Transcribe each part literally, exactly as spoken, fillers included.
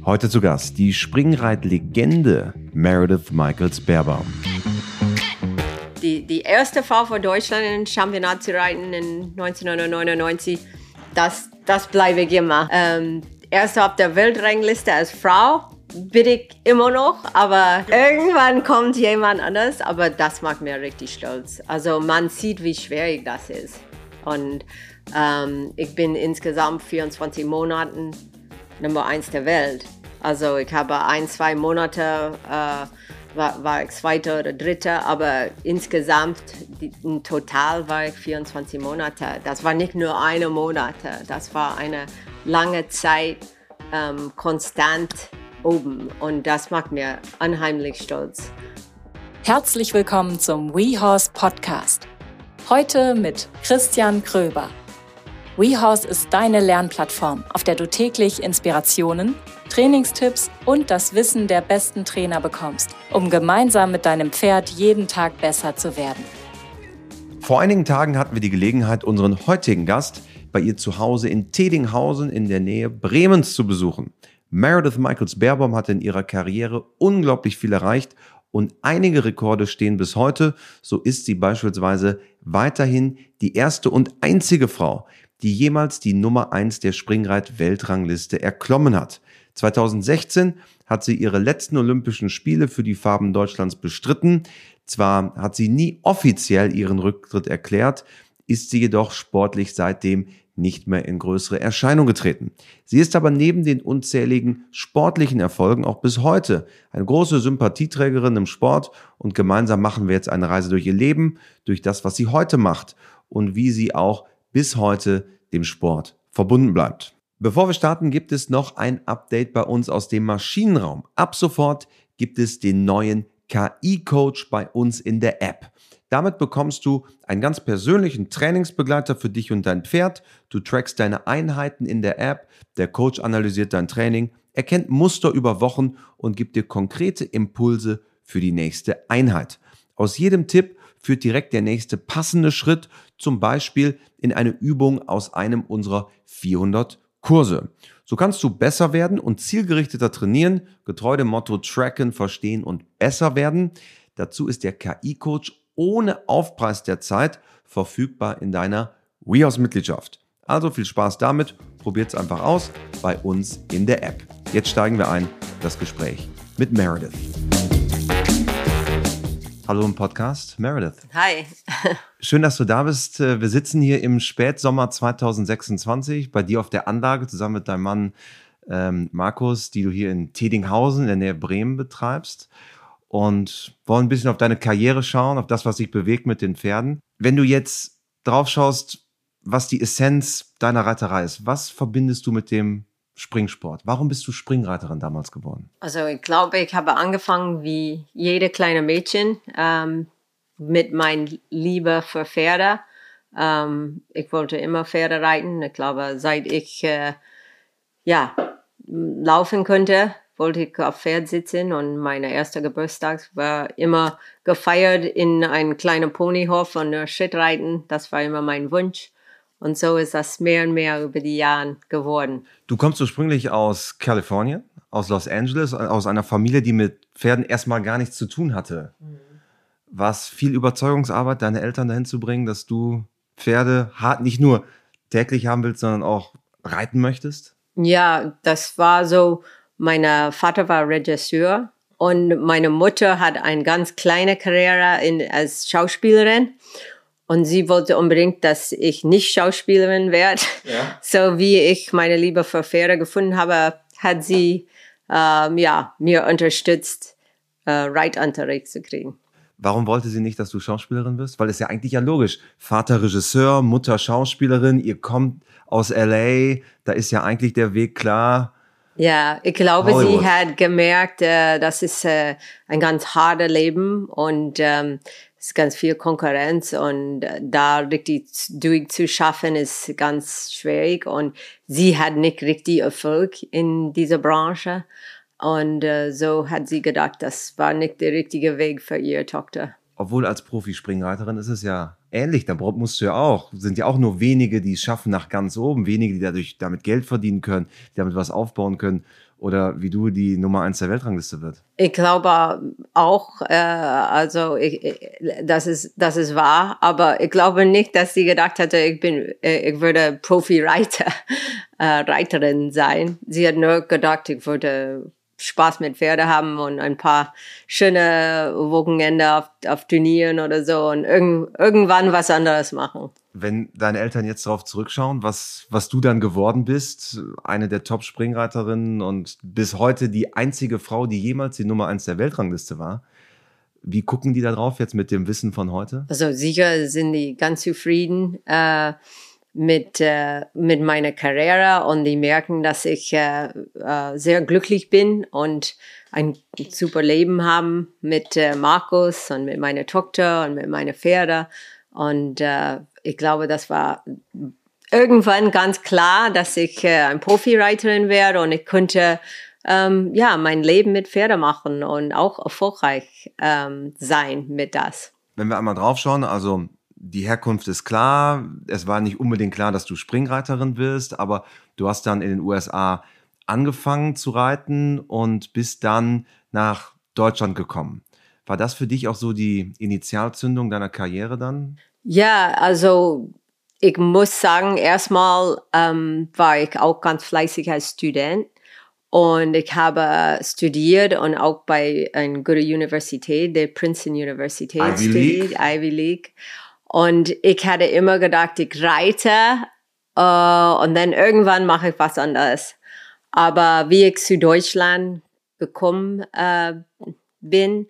Heute zu Gast die Springreit-Legende Meredith Michels-Beerbaum. Die, die erste Frau von Deutschland im Championat zu reiten in neunzehnhundertneunundneunzig, das, das bleibe ich immer. Ähm, erste auf der Weltrangliste als Frau bin ich immer noch, aber irgendwann kommt jemand anders, aber das macht mir richtig stolz. Also man sieht, wie schwierig das ist. Und ähm, ich bin insgesamt vierundzwanzig Monaten Nummer eins der Welt. Also ich habe ein, zwei Monate, äh, war, war ich Zweiter oder Dritter, aber insgesamt, die, im Total war ich vierundzwanzig Monate. Das war nicht nur eine Monate, das war eine lange Zeit ähm, konstant oben und das macht mir unheimlich stolz. Herzlich willkommen zum WeHorse Podcast. Heute mit Christian Kröber. WeHorse ist deine Lernplattform, auf der du täglich Inspirationen, Trainingstipps und das Wissen der besten Trainer bekommst, um gemeinsam mit deinem Pferd jeden Tag besser zu werden. Vor einigen Tagen hatten wir die Gelegenheit, unseren heutigen Gast bei ihr zu Hause in Tedinghausen in der Nähe Bremens zu besuchen. Meredith Michels-Beerbaum hat in ihrer Karriere unglaublich viel erreicht und einige Rekorde stehen bis heute. So ist sie beispielsweise weiterhin die erste und einzige Frau, die jemals die Nummer eins der Springreit-Weltrangliste erklommen hat. zweitausendsechzehn hat sie ihre letzten Olympischen Spiele für die Farben Deutschlands bestritten. Zwar hat sie nie offiziell ihren Rücktritt erklärt, ist sie jedoch sportlich seitdem nicht mehr in größere Erscheinung getreten. Sie ist aber neben den unzähligen sportlichen Erfolgen auch bis heute eine große Sympathieträgerin im Sport und gemeinsam machen wir jetzt eine Reise durch ihr Leben, durch das, was sie heute macht und wie sie auch bis heute dem Sport verbunden bleibt. Bevor wir starten, gibt es noch ein Update bei uns aus dem Maschinenraum. Ab sofort gibt es den neuen K I-Coach bei uns in der App. Damit bekommst du einen ganz persönlichen Trainingsbegleiter für dich und dein Pferd. Du trackst deine Einheiten in der App, der Coach analysiert dein Training, erkennt Muster über Wochen und gibt dir konkrete Impulse für die nächste Einheit. Aus jedem Tipp führt direkt der nächste passende Schritt, zum Beispiel in eine Übung aus einem unserer vierhundert Kurse. So kannst du besser werden und zielgerichteter trainieren, getreu dem Motto tracken, verstehen und besser werden. Dazu ist der K I-Coach ohne Aufpreis der Zeit verfügbar in deiner WeHorse-Mitgliedschaft. Also viel Spaß damit, probiert's einfach aus bei uns in der App. Jetzt steigen wir ein, das Gespräch mit Meredith. Hallo im Podcast, Meredith. Hi. Schön, dass du da bist. Wir sitzen hier im Spätsommer zweitausendsechsundzwanzig bei dir auf der Anlage zusammen mit deinem Mann ähm, Markus, die du hier in Tedinghausen in der Nähe Bremen betreibst. Und wollen ein bisschen auf deine Karriere schauen, auf das, was dich bewegt mit den Pferden. Wenn du jetzt drauf schaust, was die Essenz deiner Reiterei ist, was verbindest du mit dem Springsport? Warum bist du Springreiterin damals geworden? Also ich glaube, ich habe angefangen wie jede kleine Mädchen ähm, mit meiner Liebe für Pferde. Ähm, ich wollte immer Pferde reiten. Ich glaube, seit ich äh, ja, laufen konnte, wollte ich auf Pferd sitzen und mein erster Geburtstag war immer gefeiert in einem kleinen Ponyhof und nur Schrittreiten. Das war immer mein Wunsch. Und so ist das mehr und mehr über die Jahre geworden. Du kommst ursprünglich aus Kalifornien, aus Los Angeles, aus einer Familie, die mit Pferden erstmal gar nichts zu tun hatte. Mhm. War es viel Überzeugungsarbeit, deine Eltern dahin zu bringen, dass du Pferde hart nicht nur täglich haben willst, sondern auch reiten möchtest? Ja, das war so. Mein Vater war Regisseur und meine Mutter hat eine ganz kleine Karriere in, als Schauspielerin. Und sie wollte unbedingt, dass ich nicht Schauspielerin werde. Ja. So wie ich meine Liebe für Pferde gefunden habe, hat sie ähm, ja, mir unterstützt, äh, Reitunterricht zu kriegen. Warum wollte sie nicht, dass du Schauspielerin wirst? Weil es ja eigentlich ja logisch. Vater Regisseur, Mutter Schauspielerin, ihr kommt aus L A, da ist ja eigentlich der Weg klar. Ja, ich glaube, Hollywood. Sie hat gemerkt, äh, das ist äh, ein ganz hartes Leben und ähm, es ist ganz viel Konkurrenz und äh, da richtig durchzuschaffen ist ganz schwierig und sie hat nicht richtig Erfolg in dieser Branche und äh, so hat sie gedacht, das war nicht der richtige Weg für ihre Tochter. Obwohl als Profi-Springreiterin ist es ja ähnlich, da musst du ja auch, sind ja auch nur wenige, die es schaffen nach ganz oben, wenige, die dadurch damit Geld verdienen können, die damit was aufbauen können. oder wie du die Nummer eins der Weltrangliste wird. Ich glaube auch, äh, also ich, ich, das ist das ist wahr, aber ich glaube nicht, dass sie gedacht hatte, ich bin, ich würde Profi-Reiter, äh, Reiterin sein. Sie hat nur gedacht, ich würde Spaß mit Pferde haben und ein paar schöne Wochenende auf, auf Turnieren oder so und irgend, irgendwann was anderes machen. Wenn deine Eltern jetzt darauf zurückschauen, was, was du dann geworden bist, eine der Top-Springreiterinnen und bis heute die einzige Frau, die jemals die Nummer eins der Weltrangliste war, wie gucken die da drauf jetzt mit dem Wissen von heute? Also sicher sind die ganz zufrieden äh, mit, äh, mit meiner Karriere und die merken, dass ich äh, äh, sehr glücklich bin und ein super Leben haben mit äh, Markus und mit meiner Tochter und mit meinen Pferden. Und äh, ich glaube, das war irgendwann ganz klar, dass ich äh, ein Profi-Reiterin werde und ich könnte ähm, ja, mein Leben mit Pferden machen und auch erfolgreich ähm, sein mit das. Wenn wir einmal drauf schauen, also die Herkunft ist klar, es war nicht unbedingt klar, dass du Springreiterin wirst, aber du hast dann in den U S A angefangen zu reiten und bist dann nach Deutschland gekommen. War das für dich auch so die Initialzündung deiner Karriere dann? Ja, also ich muss sagen, erstmal ähm, war ich auch ganz fleißig als Student und ich habe studiert und auch bei einer guten Universität, der Princeton Universität, Ivy League. studiert, Ivy League. Und ich hatte immer gedacht, ich reite äh, und dann irgendwann mache ich was anderes. Aber wie ich zu Deutschland gekommen äh, bin,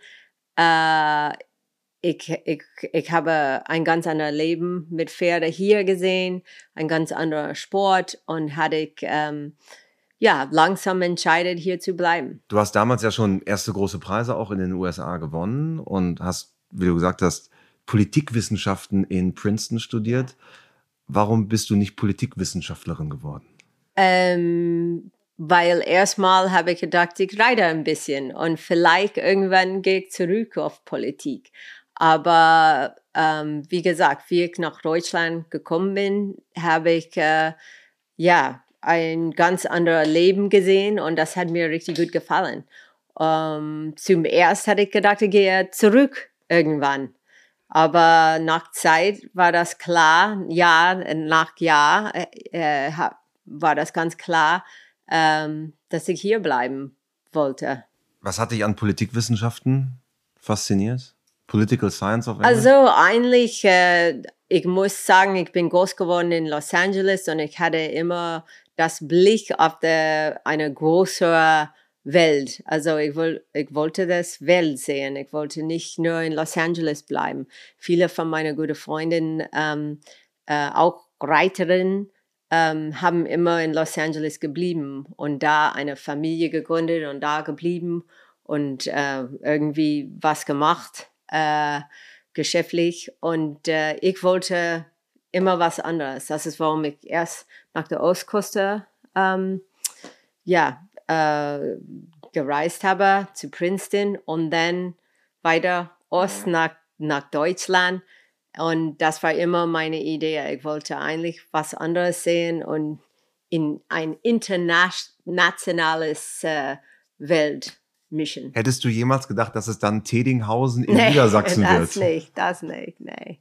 äh, ich, ich, ich habe ein ganz anderes Leben mit Pferden hier gesehen, ein ganz anderer Sport und hatte ich ähm, ja, langsam entscheidet, hier zu bleiben. Du hast damals ja schon erste große Preise auch in den U S A gewonnen und hast, wie du gesagt hast, Politikwissenschaften in Princeton studiert. Warum bist du nicht Politikwissenschaftlerin geworden? Ähm, weil erstmal habe ich gedacht, ich reite ein bisschen und vielleicht irgendwann gehe ich zurück auf Politik. Aber ähm, wie gesagt, wie ich nach Deutschland gekommen bin, habe ich äh, ja ein ganz anderes Leben gesehen und das hat mir richtig gut gefallen. Ähm, zum ersten hatte ich gedacht, ich gehe zurück irgendwann. Aber nach Zeit war das klar, Jahr nach Jahr äh, war das ganz klar, ähm, dass ich hier bleiben wollte. Was hat dich an Politikwissenschaften fasziniert? Political Science auf Englisch? Also eigentlich, äh, ich muss sagen, ich bin groß geworden in Los Angeles und ich hatte immer das Blick auf der, eine größere Welt. Also ich, will, ich wollte das Welt sehen. Ich wollte nicht nur in Los Angeles bleiben. Viele von meinen guten Freunden, ähm, äh, auch Reiterinnen, ähm, haben immer in Los Angeles geblieben und da eine Familie gegründet und da geblieben und äh, irgendwie was gemacht, äh, geschäftlich. Und äh, ich wollte immer was anderes. Das ist, warum ich erst nach der Ostküste ähm, ja, äh, gereist habe, zu Princeton und dann weiter Ost nach, nach Deutschland. Und das war immer meine Idee. Ich wollte eigentlich was anderes sehen und in ein internationales äh, Welt mischen. Hättest du jemals gedacht, dass es dann Tedinghausen in Nee, Niedersachsen das wird? Das nicht, das nicht, nee.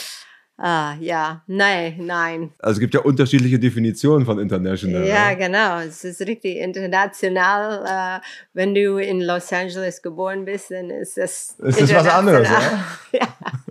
Ah, ja, nein, nein. Also es gibt ja unterschiedliche Definitionen von international. Ja, ne? genau. Es ist richtig international. Äh, wenn du in Los Angeles geboren bist, dann ist das Es ist was anderes, international. Ja.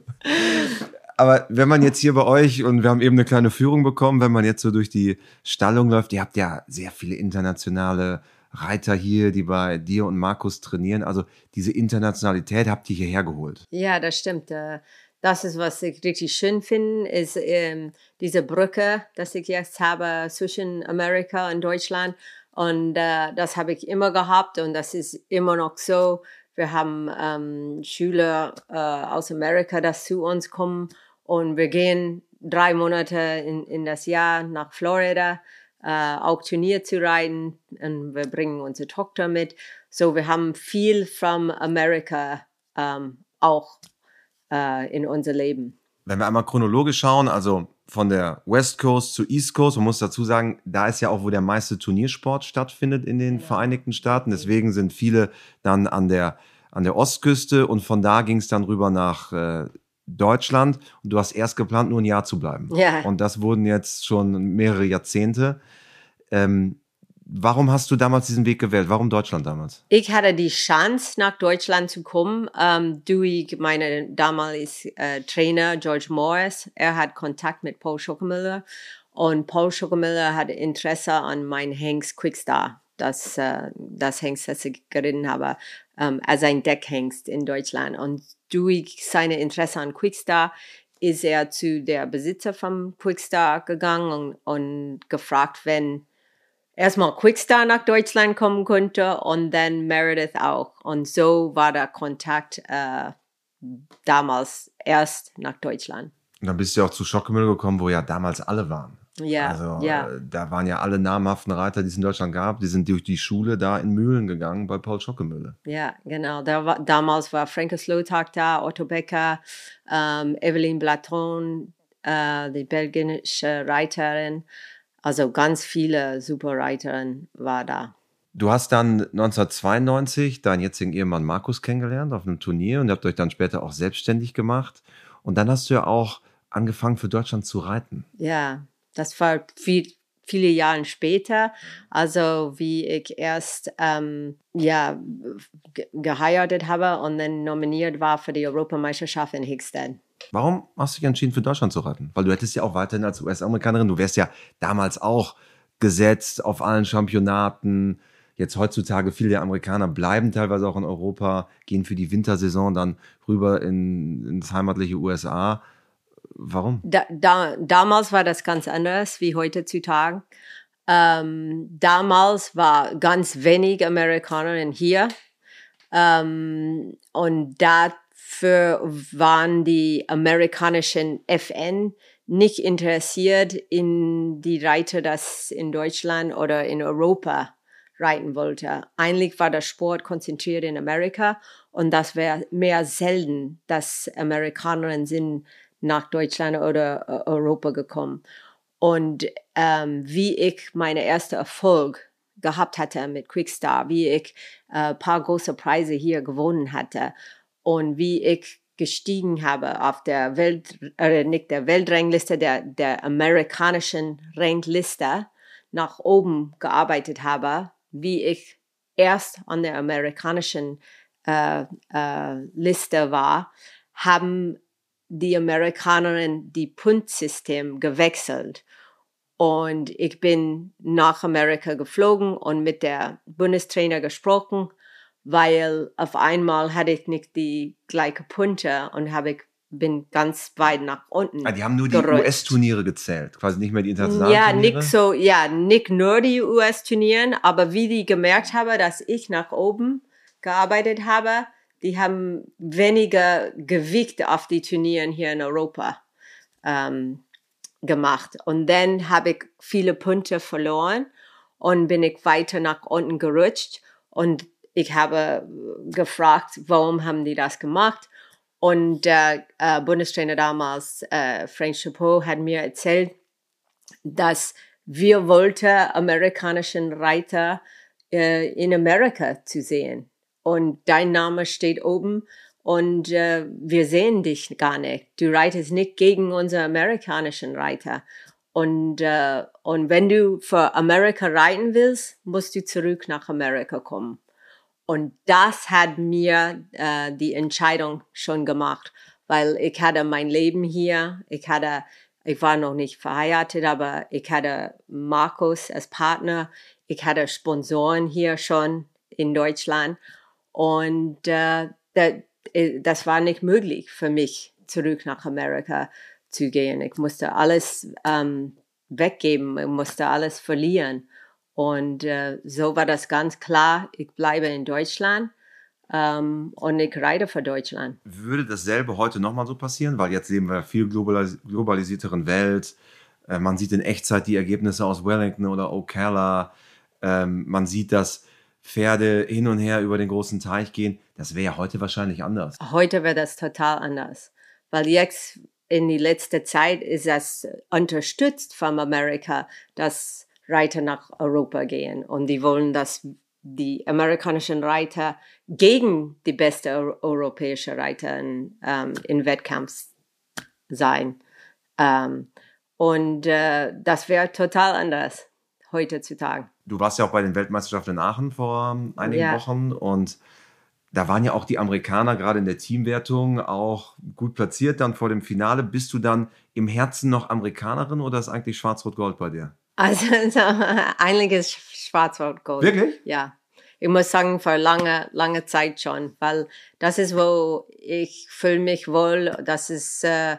Aber wenn man jetzt hier bei euch, und wir haben eben eine kleine Führung bekommen, wenn man jetzt so durch die Stallung läuft, ihr habt ja sehr viele internationale Reiter hier, die bei dir und Markus trainieren. Also diese Internationalität habt ihr hierher geholt. Ja, das stimmt. Das ist, was ich richtig schön finde, ist ähm, diese Brücke, dass ich jetzt habe zwischen Amerika und Deutschland. Und äh, das habe ich immer gehabt und das ist immer noch so. Wir haben ähm, Schüler äh, aus Amerika, die zu uns kommen und wir gehen drei Monate in, in das Jahr nach Florida, äh, auch Turnier zu reiten und wir bringen unsere Tochter mit. So, wir haben viel von Amerika ähm, auch äh, in unser Leben. Wenn wir einmal chronologisch schauen, also von der West Coast zu East Coast. Man muss dazu sagen, da ist ja auch, wo der meiste Turniersport stattfindet in den Genau. Vereinigten Staaten. Deswegen sind viele dann an der, an der Ostküste und von da ging es dann rüber nach äh, Deutschland. Und du hast erst geplant, nur ein Jahr zu bleiben. Ja. Und das wurden jetzt schon mehrere Jahrzehnte. Ähm, warum hast du damals diesen Weg gewählt? Warum Deutschland damals? Ich hatte die Chance, nach Deutschland zu kommen, ähm, durch meinen damaligen äh, Trainer George Morris. Er hat Kontakt mit Paul Schockemüller und Paul Schockemüller hatte Interesse an meinem Hengst Quickstar, das, äh, das Hengst, das ich geritten habe, ähm, als ein Deckhengst in Deutschland. Und durch seine Interesse an Quickstar ist er zu der Besitzer vom Quickstar gegangen und, und gefragt, wenn erstmal Quickstar nach Deutschland kommen könnte und dann Meredith auch. Und so war der Kontakt äh, damals erst nach Deutschland. Und dann bist du ja auch zu Schockemüller gekommen, wo ja damals alle waren. Ja, also ja. Äh, da waren ja alle namhaften Reiter, die es in Deutschland gab, die sind durch die Schule da in Mühlen gegangen bei Paul Schockemüller. Ja, genau. Da war, damals war Franke Slotag da, Otto Becker, ähm, Evelyn Blaton, äh, die belgische Reiterin. Also ganz viele super Reiterinnen war da. Du hast dann neunzehnhundertzweiundneunzig deinen jetzigen Ehemann Markus kennengelernt auf einem Turnier und ihr habt euch dann später auch selbstständig gemacht. Und dann hast du ja auch angefangen für Deutschland zu reiten. Ja, das war viel, viele Jahre später. Also wie ich erst ähm, ja, ge- geheiratet habe und dann nominiert war für die Europameisterschaft in Hickstead. Warum hast du dich entschieden, für Deutschland zu reiten? Weil du hättest ja auch weiterhin als U S-Amerikanerin, du wärst ja damals auch gesetzt auf allen Championaten. Jetzt heutzutage, viele der Amerikaner bleiben teilweise auch in Europa, gehen für die Wintersaison dann rüber in, ins heimatliche U S A. Warum? Da, da, damals war das ganz anders wie heutzutage. Ähm, damals war ganz wenig Amerikanerinnen hier. Ähm, und dafür waren die amerikanischen F N nicht interessiert in die Reiter, das in Deutschland oder in Europa reiten wollte. Eigentlich war der Sport konzentriert in Amerika und das wäre mehr selten, dass Amerikanerinnen sind nach Deutschland oder Europa gekommen. Und ähm, wie ich meine erste Erfolg gehabt hatte mit Quickstar, wie ich ein äh, paar große Preise hier gewonnen hatte und wie ich gestiegen habe auf der Welt, äh, nicht der Weltrangliste, der, der amerikanischen Rangliste nach oben gearbeitet habe, wie ich erst an der amerikanischen äh, äh, Liste war, haben die Amerikanerinnen die Punktsystem gewechselt. Und ich bin nach Amerika geflogen und mit der Bundestrainer gesprochen, weil auf einmal hatte ich nicht die gleichen Punkte und habe ich bin ganz weit nach unten. Ah, die haben nur die gerutscht. U S-Turniere gezählt, quasi nicht mehr die internationalen Ja, Turniere? nicht so, ja, nicht nur die U S-Turnieren, aber wie die gemerkt haben, dass ich nach oben gearbeitet habe, die haben weniger Gewicht auf die Turnieren hier in Europa ähm, gemacht. Und dann habe ich viele Punkte verloren und bin ich weiter nach unten gerutscht. Und ich habe gefragt, warum haben die das gemacht? Und der äh, Bundestrainer damals, äh, Frank Chapeau, hat mir erzählt, dass wir wollten amerikanischen Reiter äh, in Amerika zu sehen. Und dein Name steht oben und äh, wir sehen dich gar nicht. Du reitest nicht gegen unsere amerikanischen Reiter. Und, äh, und wenn du für Amerika reiten willst, musst du zurück nach Amerika kommen. Und das hat mir äh, die Entscheidung schon gemacht, weil ich hatte mein Leben hier. Ich hatte, ich war noch nicht verheiratet, aber ich hatte Markus als Partner. Ich hatte Sponsoren hier schon in Deutschland. Und äh, das war nicht möglich für mich, zurück nach Amerika zu gehen. Ich musste alles ähm, weggeben, ich musste alles verlieren. Und äh, so war das ganz klar, ich bleibe in Deutschland ähm, und ich reite für Deutschland. Würde dasselbe heute nochmal so passieren? Weil jetzt leben wir in einer viel globalis- globalisierteren Welt. Äh, man sieht in Echtzeit die Ergebnisse aus Wellington oder Ocala. Ähm, man sieht, dass Pferde hin und her über den großen Teich gehen. Das wäre ja heute wahrscheinlich anders. Heute wäre das total anders, weil jetzt in die letzte Zeit ist das unterstützt von Amerika, dass Reiter nach Europa gehen. Und die wollen, dass die amerikanischen Reiter gegen die besten europäischen Reiter in, ähm, in Wettkampf sein. Ähm, und äh, das wäre total anders heutzutage. Du warst ja auch bei den Weltmeisterschaften in Aachen vor einigen Ja. Wochen und da waren ja auch die Amerikaner gerade in der Teamwertung auch gut platziert. Dann vor dem Finale. Bist du dann im Herzen noch Amerikanerin oder ist eigentlich Schwarz-Rot-Gold bei dir? Also so, eigentlich ist Schwarz-Rot-Gold. Wirklich? Ja. Ich muss sagen, für lange, lange Zeit schon, weil das ist, wo ich fühle mich wohl, das ist, äh,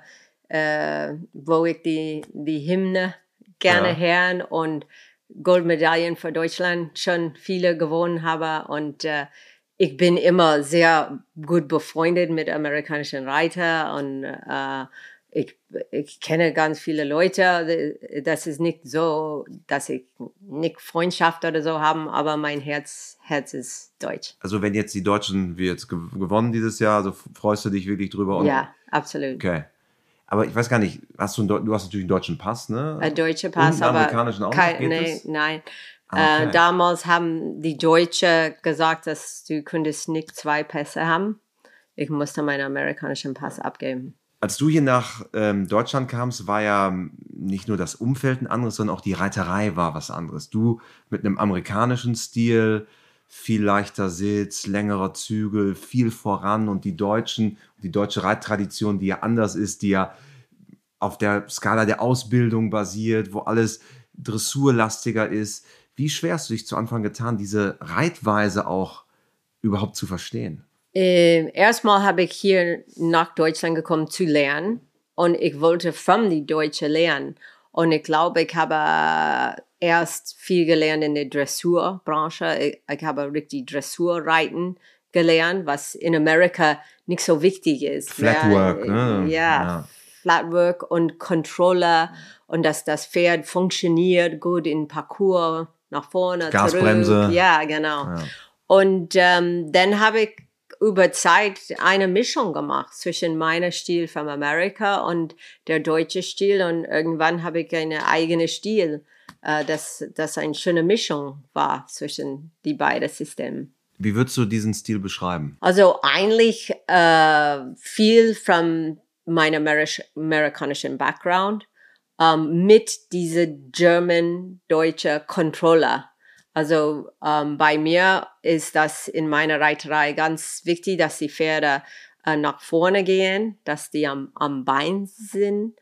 äh, wo ich die, die Hymne gerne Ja. hören und Goldmedaillen für Deutschland schon viele gewonnen habe und äh, ich bin immer sehr gut befreundet mit amerikanischen Reitern und äh, ich, ich kenne ganz viele Leute. Das ist nicht so, dass ich nicht Freundschaft oder so habe, aber mein Herz, Herz ist deutsch. Also wenn jetzt die Deutschen, wie jetzt gew- gewonnen dieses Jahr, also freust du dich wirklich drüber? Und Ja, absolut. Okay. Aber ich weiß gar nicht, hast du, einen, Deu- du hast natürlich einen deutschen Pass, ne? Ein deutscher Pass, Und einen aber amerikanischen auch noch, kein, geht nee, das? nein. Ah, okay. Äh, damals haben die Deutschen gesagt, dass du könntest nicht zwei Pässe haben. Ich musste meinen amerikanischen Pass abgeben. Als du hier nach ähm, Deutschland kamst, war ja nicht nur das Umfeld ein anderes, sondern auch die Reiterei war was anderes. Du mit einem amerikanischen Stil, viel leichter Sitz, längerer Zügel, viel voran und die Deutschen, die deutsche Reittradition, die ja anders ist, die ja auf der Skala der Ausbildung basiert, wo alles dressurlastiger ist. Wie schwer hast du dich zu Anfang getan, diese Reitweise auch überhaupt zu verstehen? Äh, erstmal habe ich hier nach Deutschland gekommen zu lernen und ich wollte von den Deutschen lernen. Und ich glaube, ich habe erst viel gelernt in der Dressurbranche. Ich, ich habe richtig Dressurreiten gelernt, was in Amerika nicht so wichtig ist. Flatwork, Mehr, ne? Ja, Ja. Flatwork und Controller und dass das Pferd funktioniert gut in Parcours, nach vorne, Gasbremse. zurück. Ja, genau. Ja. Und ähm, dann habe ich über Zeit eine Mischung gemacht zwischen meinem Stil von Amerika und der deutsche Stil und irgendwann habe ich einen eigenen Stil, äh, das, das eine schöne Mischung war zwischen die beiden Systemen. Wie würdest du diesen Stil beschreiben? Also eigentlich äh, viel von meinem Ameri- amerikanischen Background ähm, mit diese German-deutsche Controller. Also ähm, bei mir ist das in meiner Reiterei ganz wichtig, dass die Pferde äh, nach vorne gehen, dass die am, am Bein sind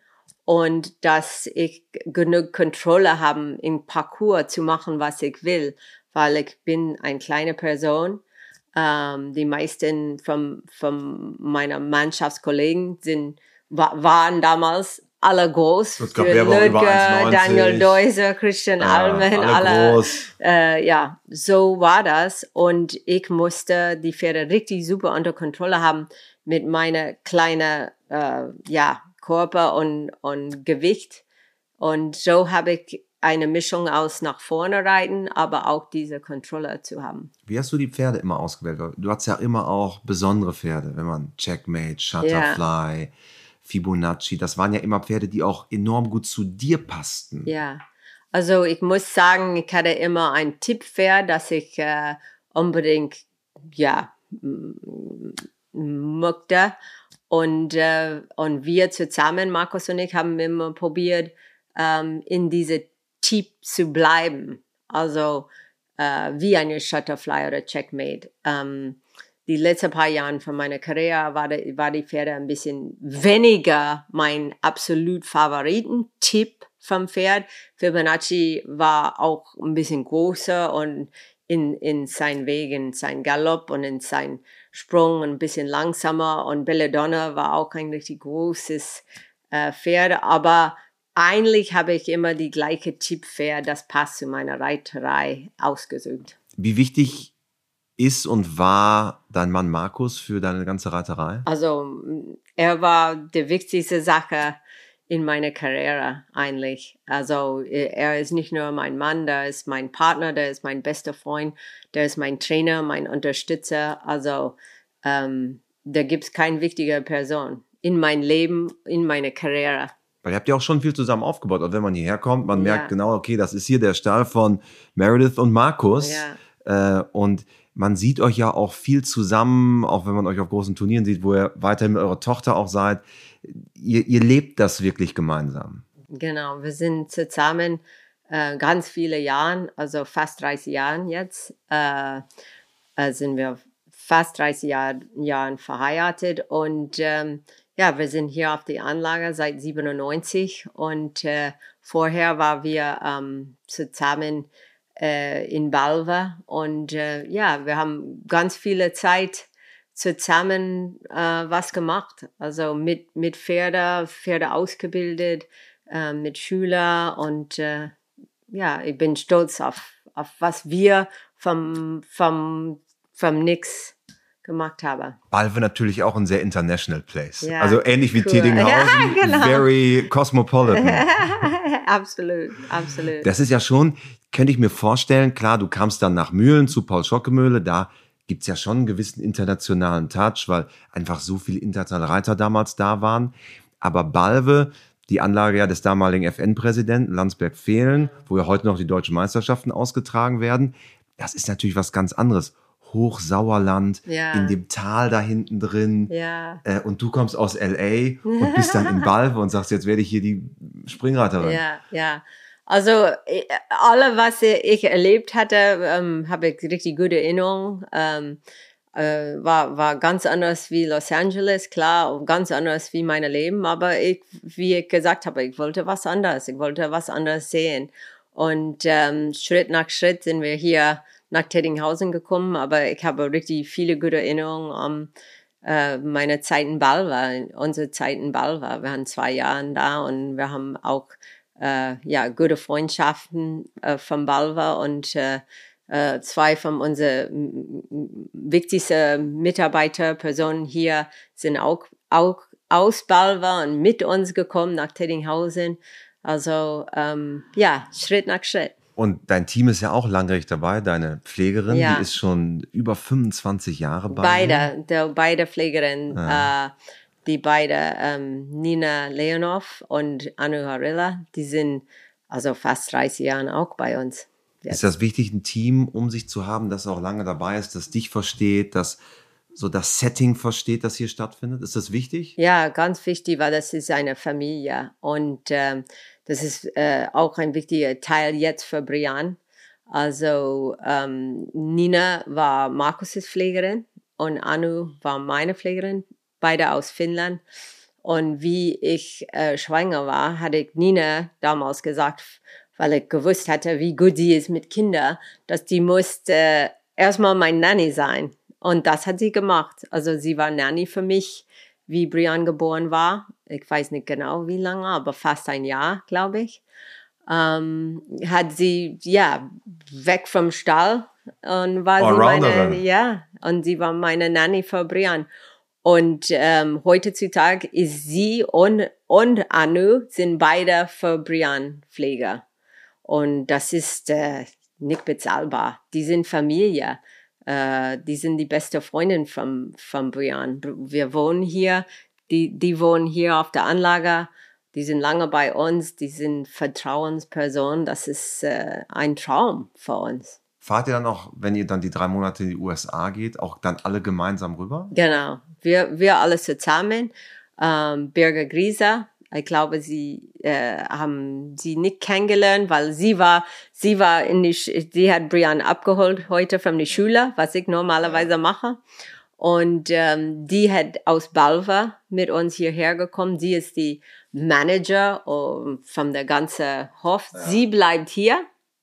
und dass ich genug Kontrolle habe, im Parcours zu machen, was ich will, weil ich bin eine kleine Person. Ähm, die meisten von, von meiner Mannschaftskollegen sind, wa- waren damals alle groß. Ludger Berber über eins neunzig. Daniel Deuser, Christian Ja, Almen, alle alle. groß. Äh, ja, so war das. Und ich musste die Pferde richtig super unter Kontrolle haben mit meiner kleinen äh, ja, Körper und, und Gewicht. Und so habe ich eine Mischung aus nach vorne reiten, aber auch diese Kontrolle zu haben. Wie hast du die Pferde immer ausgewählt? Du hast ja immer auch besondere Pferde, wenn man Checkmate, Shutterfly, Fibonacci, das waren ja immer Pferde, die auch enorm gut zu dir passten. Ja, also ich muss sagen, ich hatte immer ein Tipppferd, das ich äh, unbedingt, ja, m- mochte. Und, äh, und wir zusammen, Markus und ich, haben immer probiert, ähm, in diese Typ zu bleiben. Also äh, wie eine Shutterfly oder Checkmate. Ähm, die letzten paar Jahre von meiner Karriere war die, war die Pferde ein bisschen weniger mein absolut Favoriten-Tipp vom Pferd. Fibonacci war auch ein bisschen größer und in, in seinen Weg, in seinen Galopp und in seinen Sprung ein bisschen langsamer. Und Belladonna war auch ein richtig großes äh, Pferd. Aber eigentlich habe ich immer die gleiche Tipp-Pferd, das passt zu meiner Reiterei, ausgesucht. Wie wichtig ist und war dein Mann Markus für deine ganze Reiterei? Also er war die wichtigste Sache in meiner Karriere eigentlich. Also er ist nicht nur mein Mann, der ist mein Partner, der ist mein bester Freund, der ist mein Trainer, mein Unterstützer. Also ähm, da gibt es keine wichtige Person in mein Leben, in meine Karriere. Weil ihr habt ja auch schon viel zusammen aufgebaut. Und wenn man hierher kommt, man Ja. merkt genau, okay, das ist hier der Stall von Meredith und Markus. Ja. Äh, und man sieht euch ja auch viel zusammen, auch wenn man euch auf großen Turnieren sieht, wo ihr weiterhin mit eurer Tochter auch seid. Ihr, ihr lebt das wirklich gemeinsam. Genau, wir sind zusammen äh, ganz viele Jahre, also fast dreißig Jahre jetzt, äh, äh, sind wir fast dreißig Jahr, Jahren verheiratet und ähm, ja, wir sind hier auf der Anlage seit siebenundneunzig und äh, vorher waren wir ähm, zusammen äh, in Balve und äh, ja, wir haben ganz viele Zeit zusammen äh, was gemacht, also mit, mit Pferde, Pferde ausgebildet, äh, mit Schülern und äh, ja, ich bin stolz auf, auf was wir vom, vom, vom Nix gemacht haben. Balve natürlich auch ein sehr international place. Ja, also ähnlich wie cool. Tidinghausen, Ja, genau. very cosmopolitan. Absolut, absolut. Das ist ja schon, könnte ich mir vorstellen, klar, du kamst dann nach Mühlen zu Paul Schockemöhle, da gibt's ja schon einen gewissen internationalen Touch, weil einfach so viele internationale Reiter damals da waren. Aber Balve, die Anlage ja des damaligen F N-Präsidenten Landsberg-Velen, wo ja heute noch die deutschen Meisterschaften ausgetragen werden, das ist natürlich was ganz anderes. Hochsauerland, Ja. in dem Tal da hinten drin. Ja. Äh, und du kommst aus L A und bist dann in Balve und sagst, jetzt werde ich hier die Springreiterin. Ja, ja. Also ich- alle, was ich erlebt hatte, ähm, habe ich richtig gute Erinnerungen. Ähm, äh, war, war ganz anders wie Los Angeles, klar, und ganz anders wie mein Leben. Aber ich, wie ich gesagt habe, ich wollte was anderes. Ich wollte was anderes sehen. Und ähm, Schritt nach Schritt sind wir hier nach Tidinghausen gekommen. Aber ich habe richtig viele gute Erinnerungen an äh, meine Zeit in Balve, unsere Zeit in Balve. Wir waren zwei Jahre da und wir haben auch äh, ja, gute Freundschaften äh, von Balve und äh, äh, zwei von unseren wichtigsten Mitarbeiterpersonen hier sind auch, auch aus Balve und mit uns gekommen nach Tidinghausen. Also ähm, ja, Schritt nach Schritt. Und dein Team ist ja auch langjährig dabei, deine Pflegerin, Ja. die ist schon über fünfundzwanzig Jahre bei dir. Beide, der, beide Pflegerinnen, Ah. äh, die beide, ähm, Nina Leonov und Anu Harilla, die sind also fast dreißig Jahre auch bei uns. Ist das wichtig, ein Team um sich zu haben, das auch lange dabei ist, das dich versteht, das so das Setting versteht, das hier stattfindet? Ist das wichtig? Ja, ganz wichtig, weil das ist eine Familie und ähm, das ist äh, auch ein wichtiger Teil jetzt für Brian. Also ähm, Nina war Markus' Pflegerin und Anu war meine Pflegerin, beide aus Finnland. Und wie ich äh, schwanger war, hatte ich Nina damals gesagt, weil ich gewusst hatte, wie gut sie ist mit Kindern, dass die musste äh, erstmal mein Nanny sein. Und das hat sie gemacht. Also sie war Nanny für mich, wie Brian geboren war. Ich weiß nicht genau, wie lange, aber fast ein Jahr, glaube ich. Ähm, hat sie, ja, weg vom Stall und war sie meine, Allrounderin. ja, und sie war meine Nanny für Brian. Und ähm, heutzutage ist sie und, und Anu sind beide für Brian Pfleger. Und das ist äh, nicht bezahlbar. Die sind Familie. Äh, die sind die beste Freundin von, von Brian. Wir wohnen hier. Die, die wohnen hier auf der Anlage. Die sind lange bei uns. Die sind Vertrauenspersonen. Das ist äh, ein Traum für uns. Fahrt ihr dann auch, wenn ihr dann die drei Monate in die U S A geht, auch dann alle gemeinsam rüber? Genau. Wir, wir alle zusammen. Ähm, Birger Grieser. Ich glaube, sie äh, haben sie nicht kennengelernt, weil sie war, sie war in die, Sch- sie hat Brian abgeholt heute von der Schule, was ich normalerweise mache. Und ähm, die hat aus Balve mit uns hierher gekommen. Sie ist die Manager um, von der ganzen Hof. Ja. Sie bleibt hier.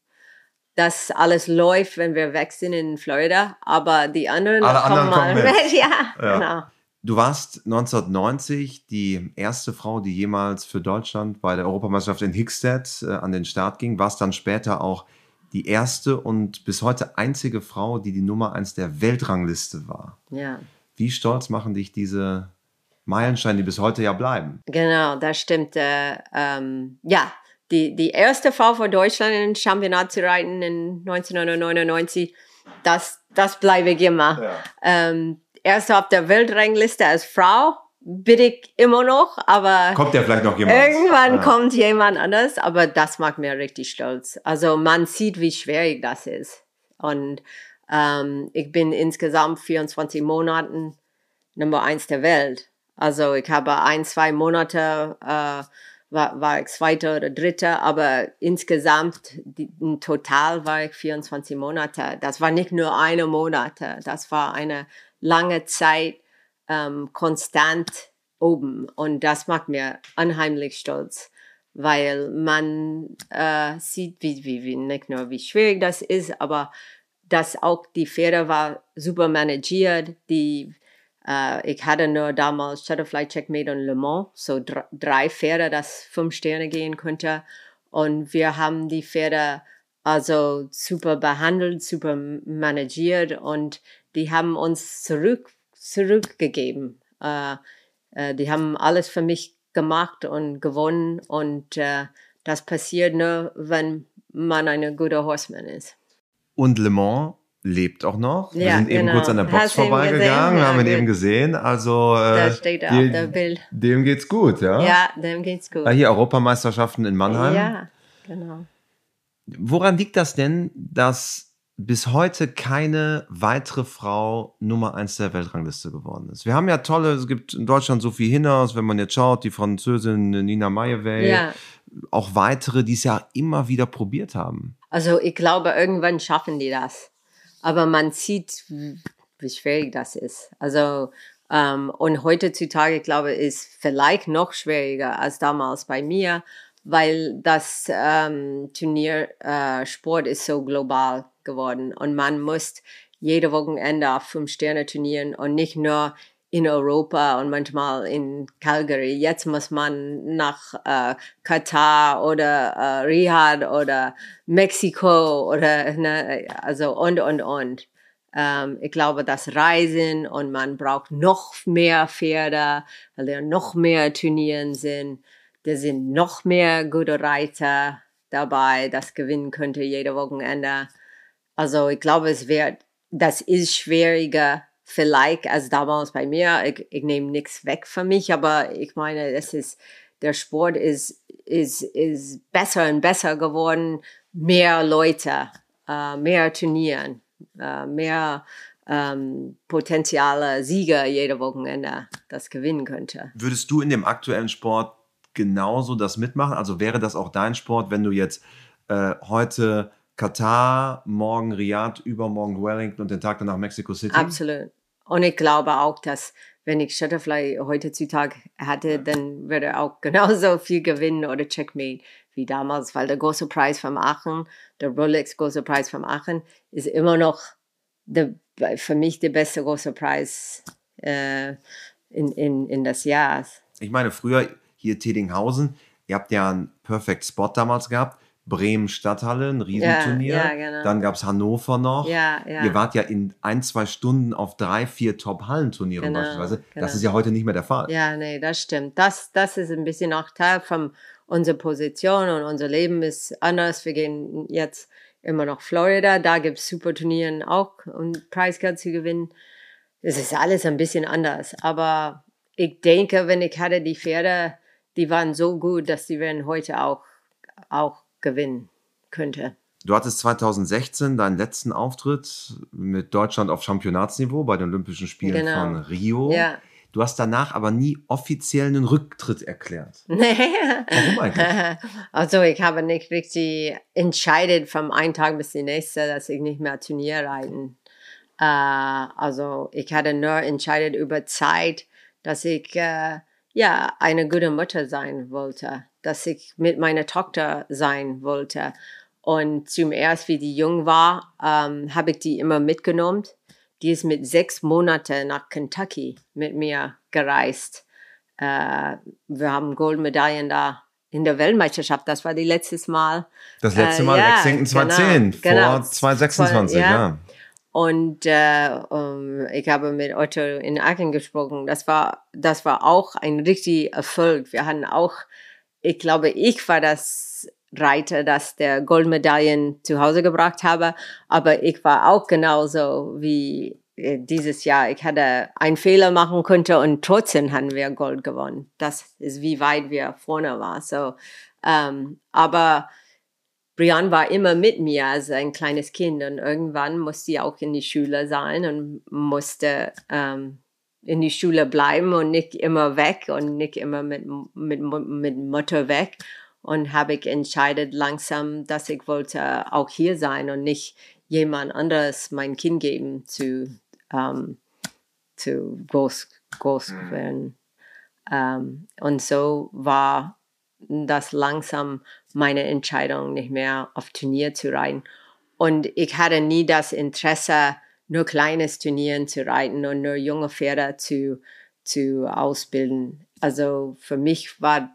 Das alles läuft, wenn wir weg sind in Florida. Aber die anderen, Alle anderen mal kommen mit. mit. Ja, Ja. genau. Du warst neunzehnhundertneunzig die erste Frau, die jemals für Deutschland bei der Europameisterschaft in Hickstead äh, an den Start ging. Warst dann später auch die erste und bis heute einzige Frau, die die Nummer eins der Weltrangliste war. Ja. Wie stolz machen dich diese Meilensteine, die bis heute ja bleiben? Genau, das stimmt. Äh, ähm, ja, die, die erste Frau von Deutschland in den Championat zu reiten in neunzehnhundertneunundneunzig, das, das bleibe ich immer. Ja. Ähm, erste auf der Weltrangliste als Frau, bin ich immer noch, aber kommt ja vielleicht noch jemand. Irgendwann ja. kommt jemand anders, aber das macht mir richtig stolz. Also man sieht, wie schwierig das ist. Und ähm, ich bin insgesamt vierundzwanzig Monaten Nummer eins der Welt. Also ich habe ein, zwei Monate, äh, war, war ich zweite oder dritte, aber insgesamt, die, in total war ich vierundzwanzig Monate. Das war nicht nur eine Monate, das war eine lange Zeit, ähm, konstant oben. Und das macht mir unheimlich stolz, weil man äh, sieht, wie, wie, wie, nicht nur wie schwierig das ist, aber dass auch die Pferde war super managiert. Die, äh, ich hatte nur damals Shutterfly Checkmate und Le Mans, so dr- drei Pferde, das fünf Sterne gehen könnte. Und wir haben die Pferde also super behandelt, super managiert und die haben uns zurück zurückgegeben. Äh, äh, die haben alles für mich gemacht und gewonnen und äh, das passiert nur, wenn man ein guter Horseman ist. Und Le Mans lebt auch noch. Wir ja, sind eben genau. kurz an der Box Hast ihn vorbeigegangen, gesehen? haben ihn Ja, eben gut. gesehen. Also äh, Da steht er auf dem Bild. Dem geht's gut, ja? Ja, dem geht's gut. Ah, hier Europameisterschaften in Mannheim. Ja, genau. Woran liegt das denn, dass bis heute keine weitere Frau Nummer eins der Weltrangliste geworden ist? Wir haben ja tolle, es gibt in Deutschland Sophie Hinners, wenn man jetzt schaut, die Französin Nina Maillevey, Ja. auch weitere, die es ja immer wieder probiert haben. Also ich glaube, irgendwann schaffen die das. Aber man sieht, wie schwierig das ist. Also ähm, und heutzutage, ich glaube, ist vielleicht noch schwieriger als damals bei mir, weil das ähm, Turniersport äh, ist so global geworden und man muss jede Wochenende auf Fünf-Sterne-Turnieren und nicht nur in Europa und manchmal in Calgary. Jetzt muss man nach äh, Katar oder äh, Riyadh oder Mexiko oder ne, also und und und. Ähm, ich glaube, das Reisen und man braucht noch mehr Pferde, weil da noch mehr Turnieren sind. Da sind noch mehr gute Reiter dabei, das gewinnen könnte jede Wochenende. Also ich glaube, es wird, das ist schwieriger vielleicht als damals bei mir. Ich, ich nehme nichts weg von mich, aber ich meine, es ist, der Sport ist, ist, ist besser und besser geworden. Mehr Leute, äh, mehr Turnieren, äh, mehr ähm, potenzielle Sieger jede Wochenende, das gewinnen könnte. Würdest du in dem aktuellen Sport genauso das mitmachen? Also wäre das auch dein Sport, wenn du jetzt äh, heute Katar, morgen Riyadh, übermorgen Wellington und den Tag danach Mexico City? Absolut. Und ich glaube auch, dass wenn ich Shutterfly heutzutage hätte, dann würde er auch genauso viel gewinnen oder Checkmate wie damals, weil der große Preis vom Aachen, der Rolex große Preis vom Aachen, ist immer noch der, für mich der beste große Preis äh, in, in, in das Jahr. Ich meine, früher hier Tedinghausen, ihr habt ja einen Perfect Spot damals gehabt, Bremen Stadthalle, ein Riesenturnier. Ja, ja, genau. Dann gab es Hannover noch. Ja, ja. Ihr wart ja in ein, zwei Stunden auf drei, vier Top-Hallenturnieren Genau, beispielsweise. genau. Das ist ja heute nicht mehr der Fall. Ja, nee, das stimmt. Das, das ist ein bisschen auch Teil von unserer Position und unser Leben ist anders. Wir gehen jetzt immer nach Florida. Da gibt es Superturnieren auch, um Preisgeld zu gewinnen. Es ist alles ein bisschen anders. Aber ich denke, wenn ich hatte die Pferde, die waren so gut, dass die werden heute auch, auch gewinnen könnte. Du hattest zwanzig sechzehn deinen letzten Auftritt mit Deutschland auf Championatsniveau bei den Olympischen Spielen Genau. von Rio. Ja. Du hast danach aber nie offiziell einen Rücktritt erklärt. Nee. Warum eigentlich? Also ich habe nicht richtig entscheidet vom einen Tag bis den nächsten, dass ich nicht mehr Turnier reiten. Äh, also ich hatte nur entscheidet über Zeit, dass ich äh, ja eine gute Mutter sein wollte, dass ich mit meiner Tochter sein wollte. Und zum ersten, wie die jung war, ähm, habe ich die immer mitgenommen. Die ist mit sechs Monaten nach Kentucky mit mir gereist. Äh, wir haben Goldmedaillen da in der Weltmeisterschaft. Das war die letztes Mal. Das letzte Mal äh, ja, Lexington zwanzig zehn, genau, genau. vor zwanzig sechsundzwanzig, ja. ja. Und äh, um, ich habe mit Otto in Aachen gesprochen. Das war, das war auch ein richtiger Erfolg. Wir hatten auch, ich glaube, ich war das Reiter, das der Goldmedaillen zu Hause gebracht habe, aber ich war auch genauso wie dieses Jahr, ich hatte einen Fehler machen könnte und trotzdem haben wir Gold gewonnen. Das ist, wie weit wir vorne waren. So, ähm, aber Brianne war immer mit mir als ein kleines Kind und irgendwann musste sie auch in die Schule sein und musste ähm, in die Schule bleiben und nicht immer weg und nicht immer mit, mit, mit Mutter weg. Und habe ich entschieden langsam, dass ich wollte auch hier sein und nicht jemand anderes mein Kind geben zu, ähm, zu groß, groß werden. Ähm, und so war das langsam meine Entscheidung, nicht mehr auf Turnier zu reiten. Und ich hatte nie das Interesse, nur kleines Turnieren zu reiten und nur junge Pferde zu, zu ausbilden. Also für mich war,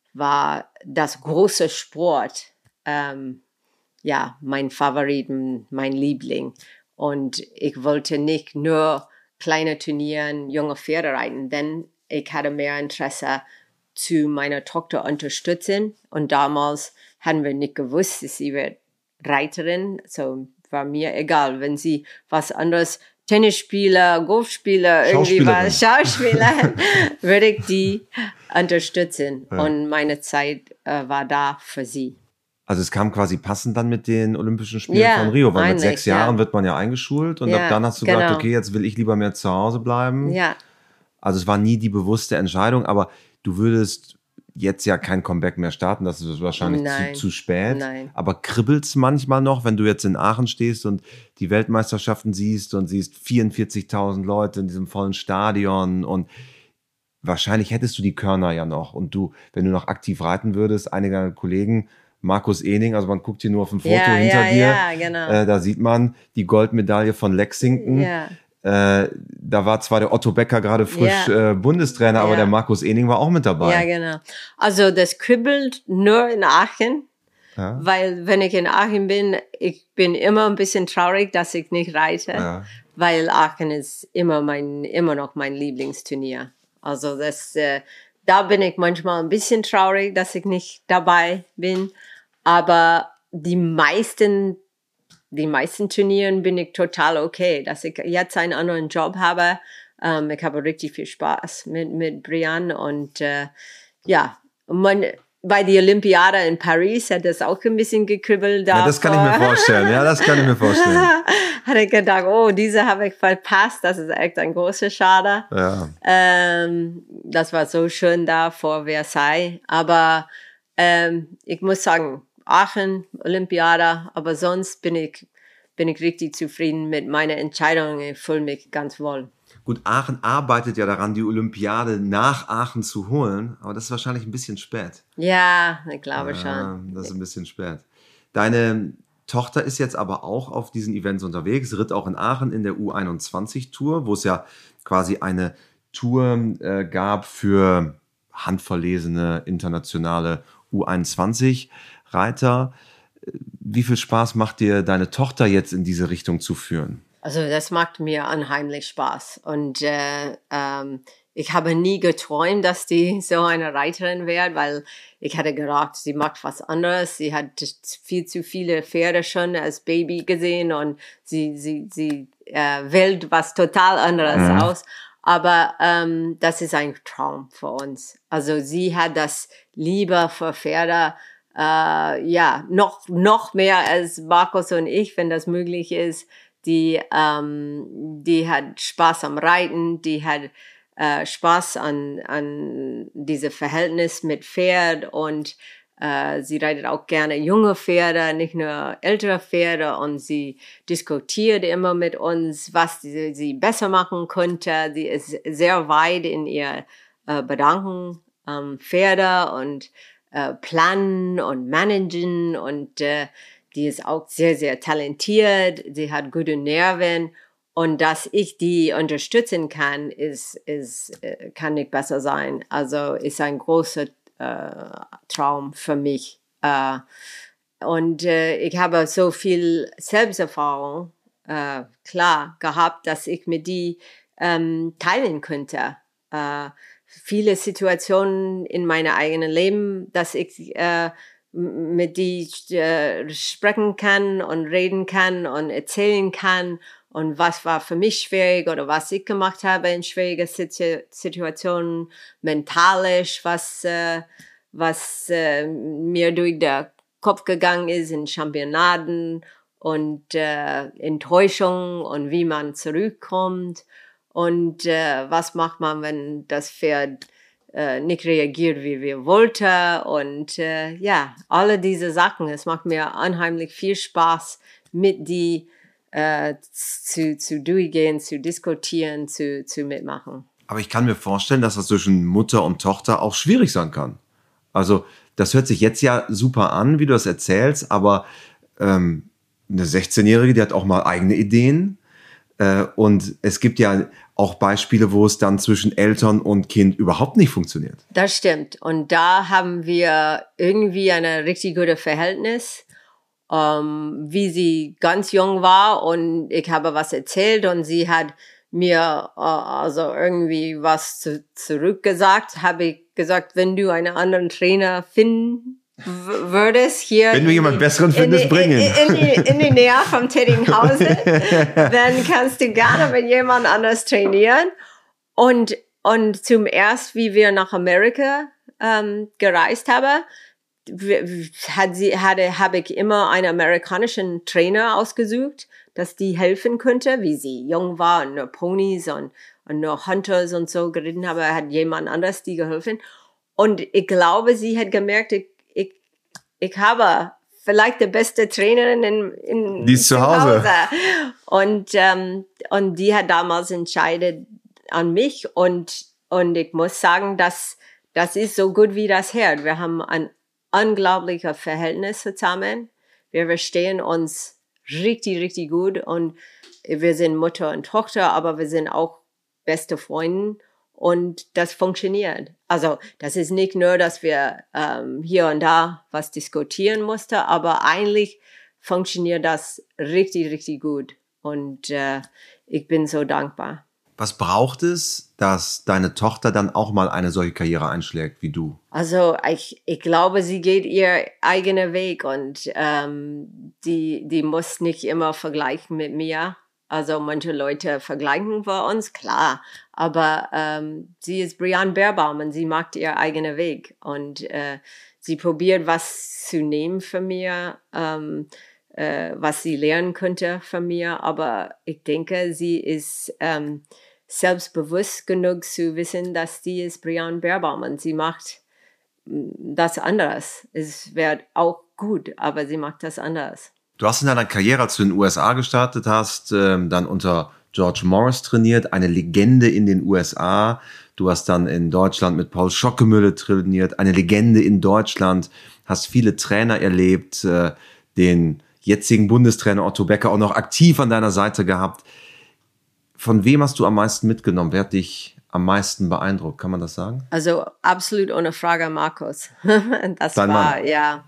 war das große Sport, ähm, ja, mein Favoriten, mein Liebling. Und ich wollte nicht nur kleine Turnieren, junge Pferde reiten, denn ich hatte mehr Interesse zu meiner Tochter unterstützen. Und damals hatten wir nicht gewusst, dass sie wird Reiterin. So war mir egal, wenn sie was anderes, Tennisspieler, Golfspieler, irgendwie was, Schauspieler, würde ich die unterstützen. Ja. Und meine Zeit äh, war da für sie. Also es kam quasi passend dann mit den Olympischen Spielen ja, von Rio, weil mit sechs Jahren ja. wird man ja eingeschult und ja, ab dann hast du genau. gesagt, okay, jetzt will ich lieber mehr zu Hause bleiben. Ja. Also es war nie die bewusste Entscheidung, aber du würdest jetzt ja kein Comeback mehr starten, das ist wahrscheinlich zu, zu spät. Nein. Aber kribbelt's manchmal noch, wenn du jetzt in Aachen stehst und die Weltmeisterschaften siehst und siehst vierundvierzigtausend Leute in diesem vollen Stadion und wahrscheinlich hättest du die Körner ja noch und du, wenn du noch aktiv reiten würdest, einige deiner Kollegen, Markus Ening, also man guckt hier nur auf ein Foto ja, hinter ja, dir, ja, genau. äh, da sieht man die Goldmedaille von Lexington. Ja. Äh, da war zwar der Otto Becker gerade frisch ja. äh, Bundestrainer, aber ja. der Markus Ening war auch mit dabei. Ja, genau. Also das kribbelt nur in Aachen, ja. weil wenn ich in Aachen bin, ich bin immer ein bisschen traurig, dass ich nicht reite, ja. weil Aachen ist immer mein, immer noch mein Lieblingsturnier. Also das, äh, da bin ich manchmal ein bisschen traurig, dass ich nicht dabei bin, aber die meisten Die meisten Turnieren bin ich total okay, dass ich jetzt einen anderen Job habe. Ähm, ich habe richtig viel Spaß mit, mit Brianne und äh, ja, man, bei der Olympiade in Paris hat das auch ein bisschen gekribbelt. Ja, das kann ich mir vorstellen. Ja, das kann ich mir vorstellen. Hatte ich gedacht, oh, diese habe ich verpasst. Das ist echt ein großer Schade. Ja. Ähm, das war so schön da vor Versailles. Aber ähm, ich muss sagen, Aachen, Olympiade, aber sonst bin ich, bin ich richtig zufrieden mit meiner Entscheidung. Ich fühle mich ganz wohl. Gut, Aachen arbeitet ja daran, die Olympiade nach Aachen zu holen, aber das ist wahrscheinlich ein bisschen spät. Ja, ich glaube ja, schon. Das ist ein bisschen spät. Deine Tochter ist jetzt aber auch auf diesen Events unterwegs, ritt auch in Aachen in der U einundzwanzig Tour, wo es ja quasi eine Tour äh, gab für handverlesene internationale U einundzwanzig Reiter. Wie viel Spaß macht dir deine Tochter jetzt in diese Richtung zu führen? Also das macht mir unheimlich Spaß und äh, ähm, ich habe nie geträumt, dass die so eine Reiterin wird, weil ich hatte gedacht, sie macht was anderes. Sie hat viel zu viele Pferde schon als Baby gesehen und sie sie sie äh, wählt was total anderes mhm. aus. Aber ähm, das ist ein Traum für uns. Also sie hat das Liebe für Pferde. Uh, ja, noch, noch mehr als Markus und ich, wenn das möglich ist. Die, ähm, die hat Spaß am Reiten, die hat äh, Spaß an, an diese Verhältnis mit Pferd und äh, sie reitet auch gerne junge Pferde, nicht nur ältere Pferde und sie diskutiert immer mit uns, was sie, sie besser machen könnte. Sie ist sehr weit in ihr äh, Bedanken ähm, Pferde und Uh, planen und managen und uh, die ist auch sehr, sehr talentiert. Sie hat gute Nerven und dass ich die unterstützen kann, ist, ist, uh, kann nicht besser sein. Also ist ein großer uh, Traum für mich. Uh, und uh, ich habe so viel Selbsterfahrung, uh, klar, gehabt, dass ich mit die um, teilen könnte. Uh, viele Situationen in meinem eigenen Leben, dass ich äh, mit die äh, sprechen kann und reden kann und erzählen kann und was war für mich schwierig oder was ich gemacht habe in schwierigen Situ- Situationen, mentalisch, was, äh, was äh, mir durch den Kopf gegangen ist in Championaten und äh, Enttäuschung und wie man zurückkommt und äh, was macht man, wenn das Pferd äh, nicht reagiert, wie wir wollten und äh, ja, alle diese Sachen. Es macht mir unheimlich viel Spaß, mit die äh, zu, zu durchgehen, zu diskutieren, zu, zu mitmachen. Aber ich kann mir vorstellen, dass das zwischen Mutter und Tochter auch schwierig sein kann. Also das hört sich jetzt ja super an, wie du das erzählst, aber ähm, eine sechzehnjährige, die hat auch mal eigene Ideen. Äh, und es gibt ja auch Beispiele, wo es dann zwischen Eltern und Kind überhaupt nicht funktioniert. Das stimmt. Und da haben wir irgendwie ein richtig gutes Verhältnis. Um, wie sie ganz jung war und ich habe was erzählt und sie hat mir uh, also irgendwie was zu, zurückgesagt, habe ich gesagt, wenn du einen anderen Trainer finden w- würdest hier. Wenn du jemanden besseren findest, in, bringen. In, in, in, die, in die Nähe vom Tätigenhausen, dann kannst du gerne mit jemand anders trainieren. Und, und zum erst, wie wir nach Amerika ähm, gereist haben, hat sie, hatte, habe ich immer einen amerikanischen Trainer ausgesucht, dass die helfen könnte, wie sie jung war und nur Ponys und, und nur Hunters und so geritten habe, hat jemand anders die geholfen. Und ich glaube, sie hat gemerkt, ich, ich, ich habe vielleicht die beste Trainerin in, in die ist zu Hause. Hause. Und, ähm, und die hat damals entschieden an mich und, und ich muss sagen, dass das ist so gut wie das Herd. Wir haben ein unglaubliches Verhältnis zusammen. Wir verstehen uns richtig, richtig gut und wir sind Mutter und Tochter, aber wir sind auch beste Freunde und das funktioniert. Also das ist nicht nur, dass wir ähm, hier und da was diskutieren mussten, aber eigentlich funktioniert das richtig, richtig gut und äh, ich bin so dankbar. Was braucht es, dass deine Tochter dann auch mal eine solche Karriere einschlägt wie du? Also ich, ich glaube, sie geht ihr eigenen Weg und ähm, die, die muss nicht immer vergleichen mit mir. Also manche Leute vergleichen wir uns, klar, aber ähm, sie ist Brianne Beerbaum und sie macht ihr eigenen Weg und äh, sie probiert was zu nehmen von mir, ähm, äh, was sie lernen könnte von mir, aber ich denke, sie ist ähm, selbstbewusst genug zu wissen, dass die ist Brianne Beerbaum und sie macht das anders. Es wird auch gut, aber sie macht das anders. Du hast in deiner Karriere, als du in den U S A gestartet hast, ähm, dann unter George Morris trainiert, eine Legende in den U S A. Du hast dann in Deutschland mit Paul Schockemühle trainiert, eine Legende in Deutschland, hast viele Trainer erlebt, äh, den jetzigen Bundestrainer Otto Becker auch noch aktiv an deiner Seite gehabt. Von wem hast du am meisten mitgenommen? Wer hat dich am meisten beeindruckt? Kann man das sagen? Also absolut ohne Frage Markus. Das Dein war, Mann. ja.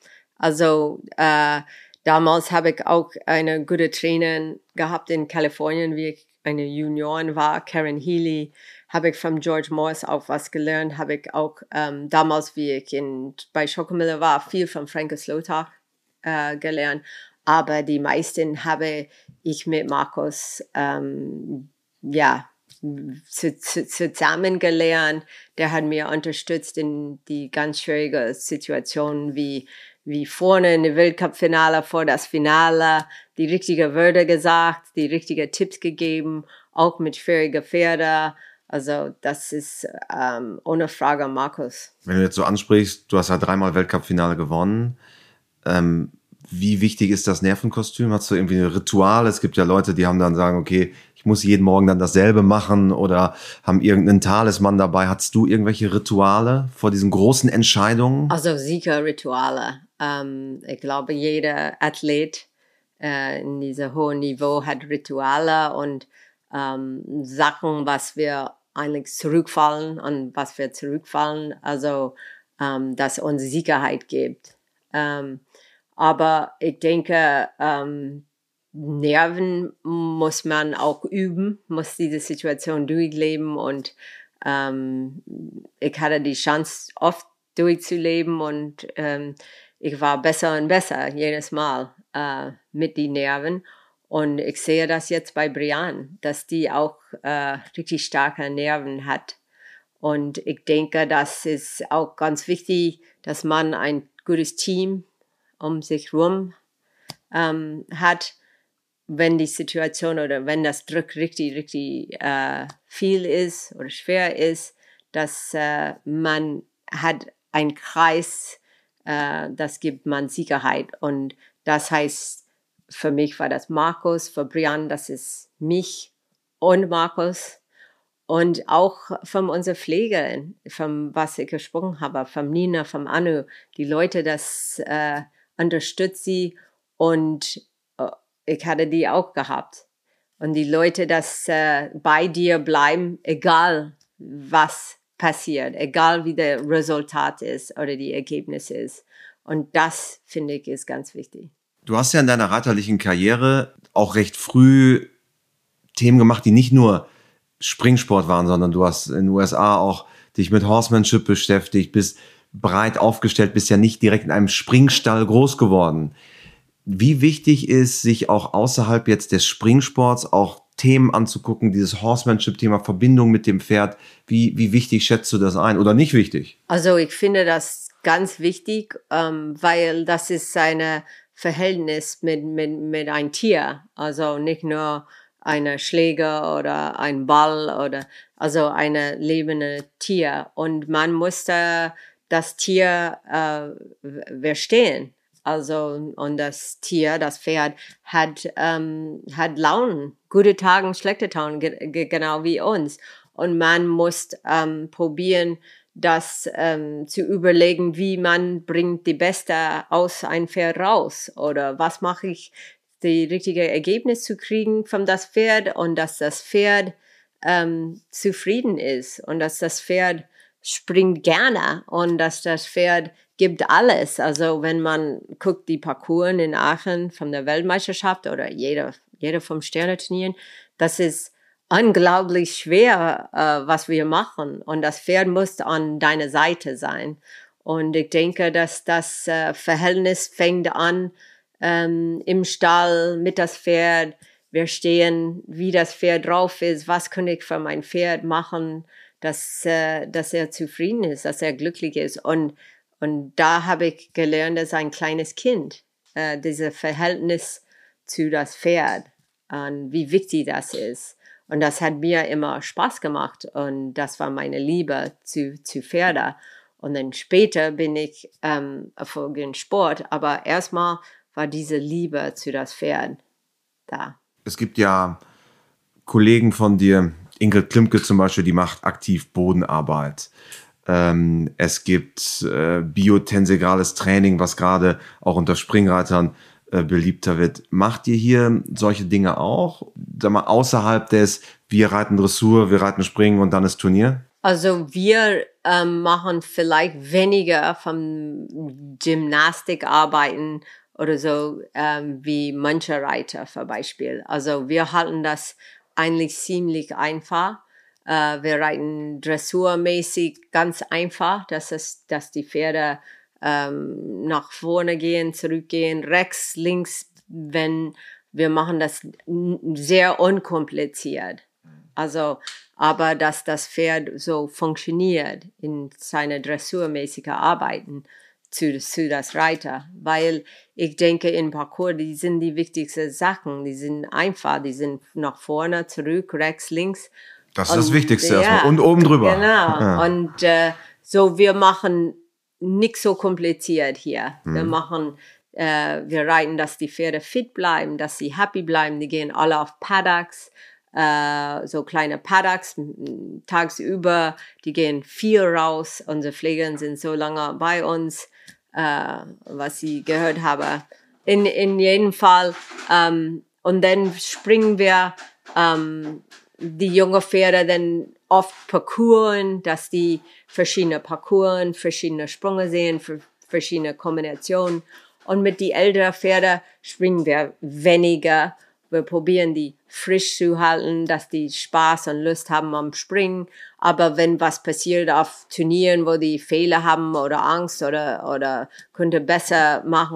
Also äh, damals habe ich auch eine gute Trainerin gehabt in Kalifornien, wie ich eine Juniorin war, Karen Healy. Habe ich von George Morris auch was gelernt. Habe ich auch ähm, damals, wie ich in, bei Schockemühle war, viel von Frank Slotach äh, gelernt. Aber die meisten habe ich mit Markus, ähm, ja, zu, zu, zusammen gelernt. Der hat mir unterstützt in die ganz schwierigen Situationen wie, wie vorne in der Weltcup-Finale, vor das Finale, die richtigen Wörter gesagt, die richtigen Tipps gegeben, auch mit schwierigen Pferden. Also das ist ähm, ohne Frage Markus. Wenn du jetzt so ansprichst, du hast ja dreimal Weltcup-Finale gewonnen. Ähm, wie wichtig ist das Nervenkostüm? Hast du irgendwie ein Ritual? Es gibt ja Leute, die haben dann sagen, okay, ich muss jeden Morgen dann dasselbe machen oder haben irgendeinen Talisman dabei. Hattest du irgendwelche Rituale vor diesen großen Entscheidungen? Also sicher Rituale. Ähm, ich glaube, jeder Athlet äh, in diesem hohen Niveau hat Rituale und ähm, Sachen, was wir eigentlich zurückfallen und was wir zurückfallen. Also, ähm, das uns Sicherheit gibt. Ähm, aber ich denke, ähm, Nerven muss man auch üben, muss diese Situation durchleben und ähm, ich hatte die Chance oft durchzuleben und ähm, ich war besser und besser jedes Mal äh, mit den Nerven Und ich sehe das jetzt bei Brian, dass die auch äh, richtig starke Nerven hat. Und ich denke, das ist auch ganz wichtig, dass man ein gutes Team um sich herum ähm, hat, wenn die Situation oder wenn das Druck richtig, richtig äh, viel ist oder schwer ist, dass äh, man hat einen Kreis, äh, das gibt man Sicherheit. Und das heißt, für mich war das Markus, für Brian, das ist mich und Markus. Und auch von unserer Pflege, von was ich gesprochen habe, von Nina, von Anu, die Leute, das äh, unterstützt sie und äh, ich hatte die auch gehabt. Und die Leute, das äh, bei dir bleiben, egal was passiert, egal wie der Resultat ist oder die Ergebnis ist. Und das, finde ich, ist ganz wichtig. Du hast ja in deiner reiterlichen Karriere auch recht früh Themen gemacht, die nicht nur Springsport waren, sondern du hast in den U S A auch dich mit Horsemanship beschäftigt, bist breit aufgestellt, bist ja nicht direkt in einem Springstall groß geworden. Wie wichtig ist, sich auch außerhalb jetzt des Springsports auch Themen anzugucken, dieses Horsemanship-Thema, Verbindung mit dem Pferd, wie, wie wichtig schätzt du das ein oder nicht wichtig? Also ich finde das ganz wichtig, ähm, weil das ist ein Verhältnis mit, mit, mit einem Tier, also nicht nur eine Schläger oder ein Ball oder also eine lebende Tier und man muss äh, das Tier äh, verstehen. Also und das Tier, das Pferd hat ähm, hat Launen, gute Tage, schlechte Tage, ge- ge- genau wie uns. Und man muss ähm, probieren, das ähm, zu überlegen, wie man bringt die Beste aus ein Pferd raus oder was mache ich, die richtige Ergebnis zu kriegen von das Pferd und dass das Pferd ähm, zufrieden ist und dass das Pferd springt gerne und dass das Pferd gibt alles. Also wenn man guckt, die Parcours in Aachen von der Weltmeisterschaft oder jeder, jeder vom Sterneturnieren, das ist unglaublich schwer, äh, was wir machen. Und das Pferd muss an deiner Seite sein. Und ich denke, dass das äh, Verhältnis fängt an ähm, im Stall mit das Pferd. Wir stehen, wie das Pferd drauf ist, was kann ich für mein Pferd machen, dass, äh, dass er zufrieden ist, dass er glücklich ist. Und, und da habe ich gelernt, dass ein kleines Kind, äh, dieses Verhältnis zu das Pferd und wie wichtig das ist. Und das hat mir immer Spaß gemacht und das war meine Liebe zu, zu Pferde. Und dann später bin ich ähm, erfolgreich im Sport, aber erstmal war diese Liebe zu das Pferd da. Es gibt ja Kollegen von dir, Ingrid Klimke zum Beispiel, die macht aktiv Bodenarbeit. Ähm, es gibt äh, biotensegrales Training, was gerade auch unter Springreitern äh, beliebter wird. Macht ihr hier solche Dinge auch? Sag mal, außerhalb des, wir reiten Dressur, wir reiten Springen und dann ist Turnier? Also wir ähm, machen vielleicht weniger vom Gymnastikarbeiten oder so ähm, wie manche Reiter zum Beispiel. Also wir halten das eigentlich ziemlich einfach. Uh, wir reiten dressurmäßig ganz einfach, dass, es, dass die Pferde ähm, nach vorne gehen, zurückgehen, rechts, links, wenn wir machen das sehr unkompliziert. Also, aber dass das Pferd so funktioniert in seine dressurmäßige Arbeiten zu, zu das Reiter, weil ich denke, in Parcours, die sind die wichtigsten Sachen, die sind einfach, die sind nach vorne, zurück, rechts, links. Das ist und, das Wichtigste ja, erstmal. Und oben drüber. Genau. Ja. Und äh, so, wir machen nicht so kompliziert hier. Hm. Wir machen, äh, wir reiten, dass die Pferde fit bleiben, dass sie happy bleiben. Die gehen alle auf Paddocks, äh, so kleine Paddocks tagsüber. Die gehen viel raus. Unsere Pfleger sind so lange bei uns, äh, was ich gehört habe. In, in jedem Fall. Ähm, und dann springen wir ähm, die junge Pferde dann oft Parcours, dass die verschiedene Parcours, verschiedene Sprünge sehen, verschiedene Kombinationen. Und mit die älteren Pferde springen wir weniger. Wir probieren die frisch zu halten, dass die Spaß und Lust haben am Springen. Aber wenn was passiert auf Turnieren, wo die Fehler haben oder Angst oder, oder könnte besser machen,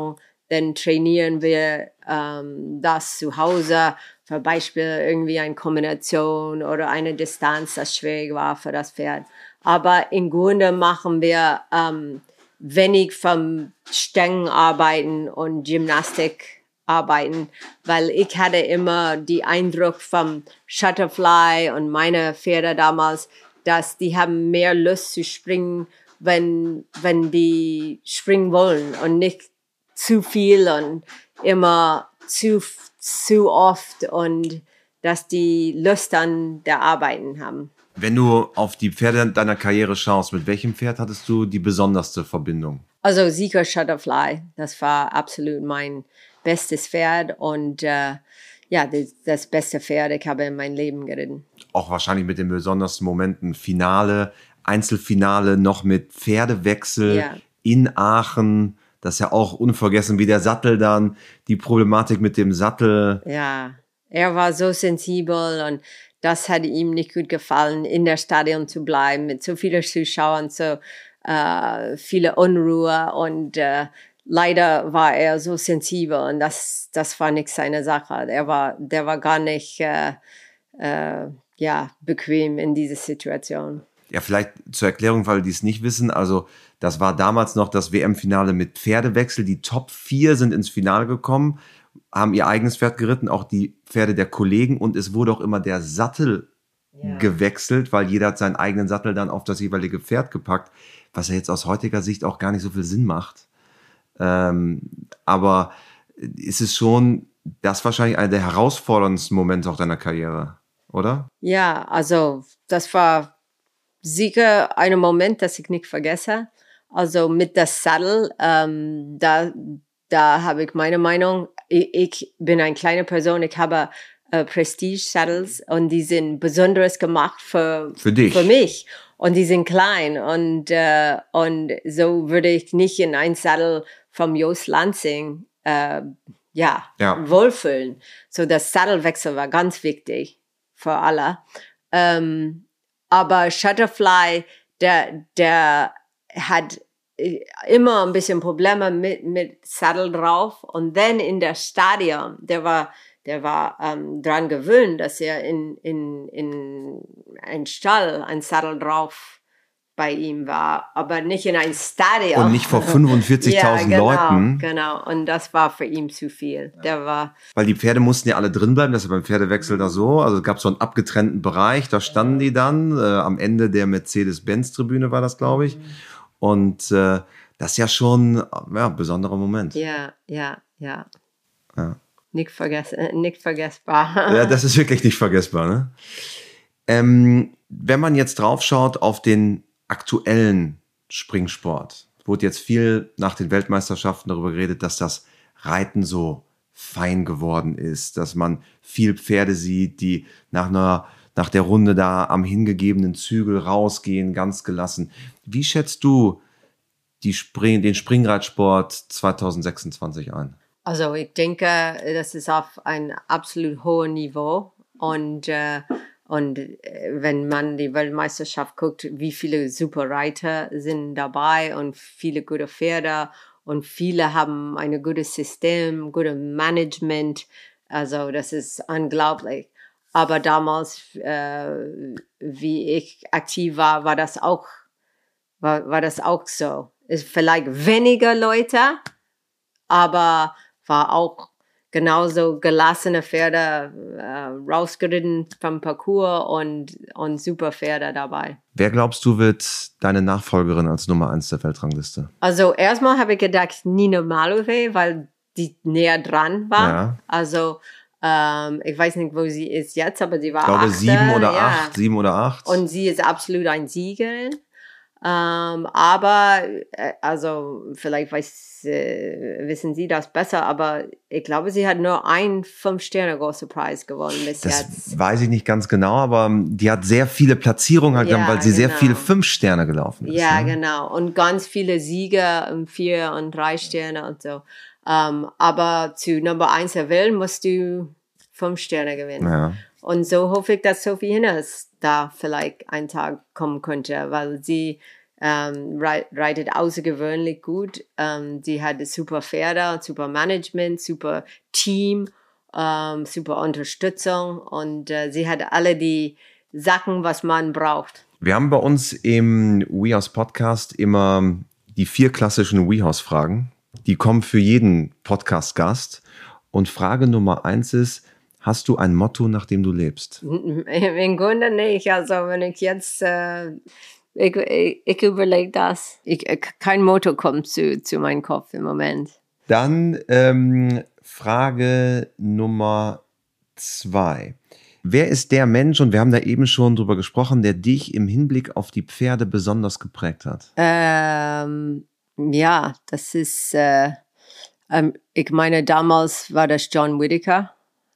dann trainieren wir ähm, das zu Hause, zum Beispiel irgendwie eine Kombination oder eine Distanz, das schwierig war für das Pferd. Aber im Grunde machen wir ähm, wenig vom Stängenarbeiten und Gymnastik arbeiten, weil ich hatte immer den Eindruck vom Shutterfly und meine Pferde damals, dass die haben mehr Lust zu springen, wenn, wenn die springen wollen und nicht zu viel und immer zu, zu oft und dass die Lust an der Arbeiten haben. Wenn du auf die Pferde deiner Karriere schaust, mit welchem Pferd hattest du die besonderste Verbindung? Also Sieger Shutterfly, das war absolut mein bestes Pferd und äh, ja, das, das beste Pferd, ich habe in meinem Leben geritten. Auch wahrscheinlich mit den besondersten Momenten, Finale, Einzelfinale, noch mit Pferdewechsel Ja. in Aachen. Das ist ja auch unvergessen, wie der Sattel dann, die Problematik mit dem Sattel. Ja, er war so sensibel und das hat ihm nicht gut gefallen, in der Stadion zu bleiben, mit so vielen Zuschauern, so äh, viele Unruhe und äh, leider war er so sensibel und das, das war nicht seine Sache. Er war, der war gar nicht äh, äh, ja, bequem in dieser Situation. Ja, vielleicht zur Erklärung, weil die es nicht wissen. Also das war damals noch das W M-Finale mit Pferdewechsel. Die Top vier sind ins Finale gekommen, haben ihr eigenes Pferd geritten, auch die Pferde der Kollegen. Und es wurde auch immer der Sattel ja. gewechselt, weil jeder hat seinen eigenen Sattel dann auf das jeweilige Pferd gepackt, was ja jetzt aus heutiger Sicht auch gar nicht so viel Sinn macht. Ähm, aber ist es schon das wahrscheinlich einer der herausforderndsten Momente auch deiner Karriere, oder? Ja, also das war sicher ein Moment, das ich nicht vergesse. Also mit der Sattel, ähm, da, da habe ich meine Meinung. Ich, ich bin eine kleine Person, ich habe äh, Prestige-Saddles und die sind besonders gemacht für, für dich. Für mich. Und die sind klein und, äh, und so würde ich nicht in einen Sattel vom Jost Lansing äh, ja, ja. wohlfühlen. So das Sattelwechsel war ganz wichtig für alle. Ähm, aber Shutterfly, der, der hat immer ein bisschen Probleme mit, mit Sattel drauf. Und dann in der Stadion, der war, der war ähm, dran gewöhnt, dass er in, in, in ein Stall ein Sattel drauf bei ihm war, aber nicht in ein Stadion. Und nicht vor fünfundvierzigtausend ja, genau, Leuten. Genau, und das war für ihn zu viel. Der war Weil die Pferde mussten ja alle drin bleiben, das ist ja beim Pferdewechsel da so. Also es gab so einen abgetrennten Bereich, da standen die dann. Äh, am Ende der Mercedes-Benz-Tribüne war das, glaube ich. Und äh, das ist ja schon ja, ein besonderer Moment. Ja, ja, ja. ja. Nicht, vergess nicht vergessbar. Ja, das ist wirklich nicht vergessbar. Ne? Ähm, wenn man jetzt drauf schaut auf den aktuellen Springsport, wurde jetzt viel nach den Weltmeisterschaften darüber geredet, dass das Reiten so fein geworden ist, dass man viel Pferde sieht, die nach einer nach der Runde da am hingegebenen Zügel rausgehen, ganz gelassen. Wie schätzt du die Spring, den Springreitsport zwanzig sechsundzwanzig ein? Also ich denke, das ist auf ein absolut hohes Niveau und äh, Und wenn man die Weltmeisterschaft guckt, wie viele super Reiter sind dabei und viele gute Pferde und viele haben ein gutes System, gutes Management. Also das ist unglaublich. Aber damals, äh, wie ich aktiv war, war das auch, war, war das auch so. Ist vielleicht weniger Leute, aber war auch genauso gelassene Pferde äh, rausgeritten vom Parcours und, und super Pferde dabei. Wer glaubst du wird deine Nachfolgerin als Nummer eins der Weltrangliste? Also erstmal habe ich gedacht Nina Malouvet, weil die näher dran war. Ja. Also ähm, ich weiß nicht, wo sie ist jetzt, aber sie war ich glaube achte, sieben oder ja. acht, sieben oder acht. Und sie ist absolut eine Siegerin. Ähm, aber, äh, also vielleicht weiß, äh, wissen Sie das besser, aber ich glaube, sie hat nur einen Fünf-Sterne-Große-Preis gewonnen bis das jetzt. Das weiß ich nicht ganz genau, aber die hat sehr viele Platzierungen halt, ja, weil sie genau. sehr viele Fünf-Sterne gelaufen ist. Ja, ne? genau. Und ganz viele Siege um Vier- und Drei-Sterne und so. Ähm, aber zu Nummer eins der Welt musst du Fünf Sterne gewinnen. Ja. Und so hoffe ich, dass Sophie Hinnes da vielleicht einen Tag kommen könnte, weil sie ähm, reitet außergewöhnlich gut. Ähm, sie hat super Pferde, super Management, super Team, ähm, super Unterstützung und äh, sie hat alle die Sachen, was man braucht. Wir haben bei uns im WeHouse Podcast immer die vier klassischen WeHouse-Fragen. Die kommen für jeden Podcast-Gast. Und Frage Nummer eins ist, hast du ein Motto, nach dem du lebst? Im Grunde nicht. Also wenn ich jetzt, äh, ich, ich, ich überlege das. Ich, kein Motto kommt zu, zu meinem Kopf im Moment. Dann ähm, Frage Nummer zwei. Wer ist der Mensch, und wir haben da eben schon drüber gesprochen, der dich im Hinblick auf die Pferde besonders geprägt hat? Ähm, ja, das ist, äh, ähm, ich meine, damals war das John Whittaker.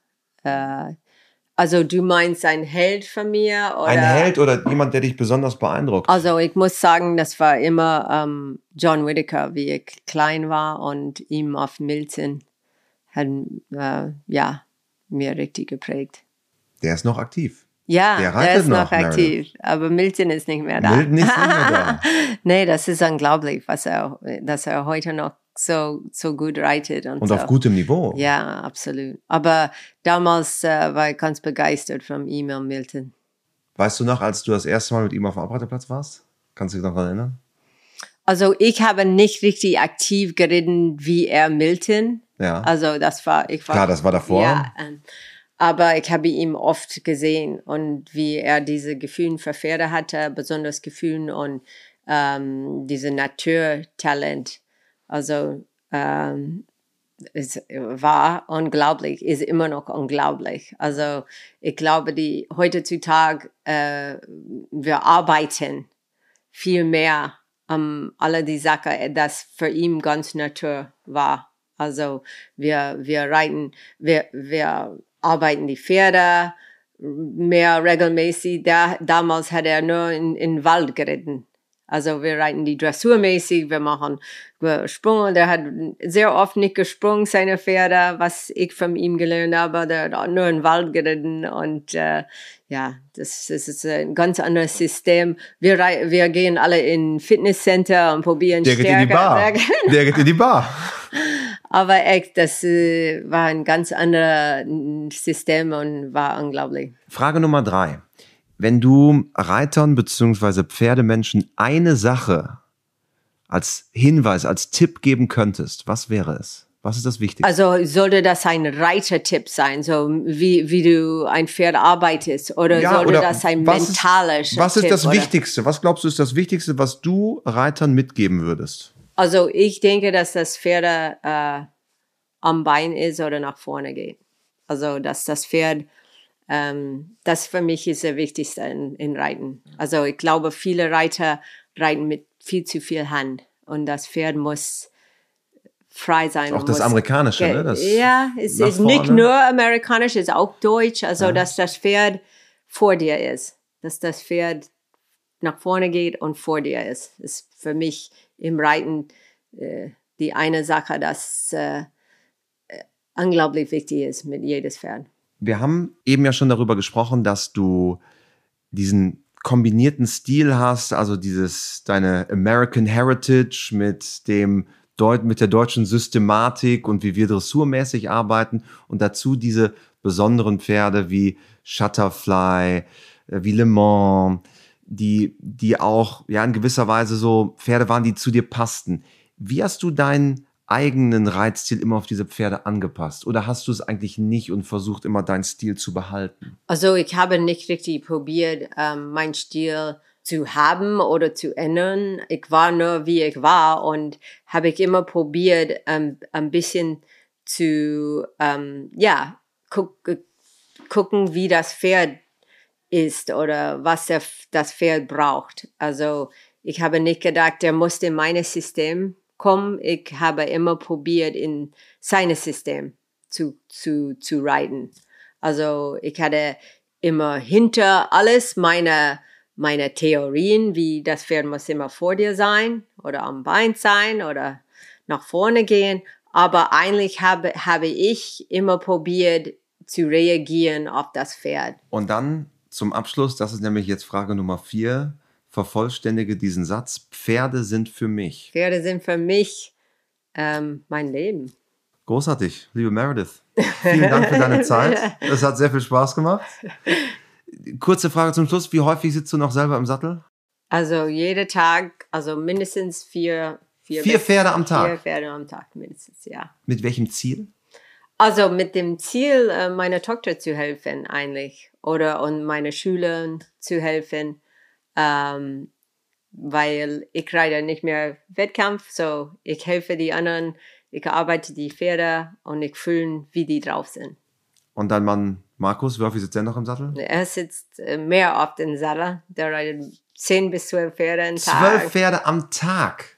Äh, also du meinst ein Held von mir? Oder? Ein Held oder jemand, der dich besonders beeindruckt? Also ich muss sagen, das war immer ähm, John Whittaker, wie ich klein war und ihm auf Milton hat äh, ja, mir richtig geprägt. Der ist noch aktiv. Ja, der, der ist noch, noch aktiv, Meredith. Aber Milton ist nicht mehr da. Milton ist nicht mehr da. Nee, das ist unglaublich, was er, dass er heute noch so, so gut reitet. Und, und so. auf gutem Niveau. Ja, absolut. Aber damals äh, war ich ganz begeistert von ihm und Milton. Weißt du noch, als du das erste Mal mit ihm auf dem Abreiterplatz warst? Kannst du dich noch daran erinnern? Also ich habe nicht richtig aktiv geritten wie er Milton. Ja. Also das war, ich war. Klar, das war davor. Ja, ähm, aber ich habe ihn oft gesehen und wie er diese Gefühle für Pferde hatte, besonders Gefühle und ähm, diese Naturtalent. Also ähm, es war unglaublich, ist immer noch unglaublich. Also ich glaube, die heutzutage äh, wir arbeiten viel mehr um alle die Sachen, das für ihn ganz Natur war. Also wir wir reiten, wir wir arbeiten die Pferde mehr regelmäßig. Da, damals hat er nur in, in den Wald geritten. Also wir reiten die dressurmäßig, wir machen Sprünge. Der hat sehr oft nicht gesprungen, seine Pferde, was ich von ihm gelernt habe. Der hat nur in den Wald geritten und äh, ja, das, das ist ein ganz anderes System. Wir, wir gehen alle in Fitnesscenter und probieren Der stärker. geht in die Bar. Der geht in die Bar. Aber echt, das äh, war ein ganz anderes System und war unglaublich. Frage Nummer drei. Wenn du Reitern bzw. Pferdemenschen eine Sache als Hinweis, als Tipp geben könntest, was wäre es? Was ist das Wichtigste? Also sollte das ein Reitertipp sein, so wie, wie du ein Pferd arbeitest? Oder ja, sollte oder das ein was mentaler ist, Was ist Tipp, das oder? Wichtigste? Was glaubst du ist das Wichtigste, was du Reitern mitgeben würdest? Also ich denke, dass das Pferd äh, am Bein ist oder nach vorne geht. Also dass das Pferd, ähm, das für mich ist das Wichtigste in, in Reiten. Also ich glaube, viele Reiter reiten mit viel zu viel Hand und das Pferd muss frei sein. Auch das Amerikanische, ne? Das ja, es ist nicht nur amerikanisch, es ist auch deutsch. Also, ja. Dass das Pferd vor dir ist. Dass das Pferd nach vorne geht und vor dir ist. Ist für mich im Reiten äh, die eine Sache, das äh, unglaublich wichtig ist mit jedes Pferd. Wir haben eben ja schon darüber gesprochen, dass du diesen kombinierten Stil hast, also dieses, deine American Heritage mit dem Deut- mit der deutschen Systematik und wie wir dressurmäßig arbeiten und dazu diese besonderen Pferde wie Shutterfly, wie Le Mans, die, die auch ja in gewisser Weise so Pferde waren, die zu dir passten. Wie hast du deinen eigenen Reitstil immer auf diese Pferde angepasst? Oder hast du es eigentlich nicht und versucht immer deinen Stil zu behalten? Also ich habe nicht richtig probiert, ähm, meinen Stil zu haben oder zu ändern. Ich war nur, wie ich war und habe ich immer probiert, ähm, ein bisschen zu, ähm, ja, guck, gucken, wie das Pferd ist oder was der, das Pferd braucht. Also ich habe nicht gedacht, der muss in mein System kommen. Ich habe immer probiert, in sein System zu, zu, zu reiten. Also ich hatte immer hinter alles meine meine Theorien, wie das Pferd muss immer vor dir sein oder am Bein sein oder nach vorne gehen. Aber eigentlich habe, habe ich immer probiert zu reagieren auf das Pferd. Und dann zum Abschluss, das ist nämlich jetzt Frage Nummer vier, vervollständige diesen Satz. Pferde sind für mich. Pferde sind für mich ähm, mein Leben. Großartig, liebe Meredith. Vielen Dank für deine Zeit. Es hat sehr viel Spaß gemacht. Kurze Frage zum Schluss. Wie häufig sitzt du noch selber im Sattel? Also jeden Tag, also mindestens vier. Vier, vier Pferde am Tag? Vier Pferde am Tag mindestens, ja. Mit welchem Ziel? Also mit dem Ziel, meiner Tochter zu helfen eigentlich. Oder und meine Schülern zu helfen. Ähm, weil ich reite nicht mehr Wettkampf, so ich helfe die anderen. Ich arbeite die Pferde und ich fühle, wie die drauf sind. Und dein Mann Markus, wie häufig sitzt er noch im Sattel? Er sitzt mehr oft im Sattel. Der reitet zehn bis zwölf Pferde am Tag. Zwölf Pferde am Tag?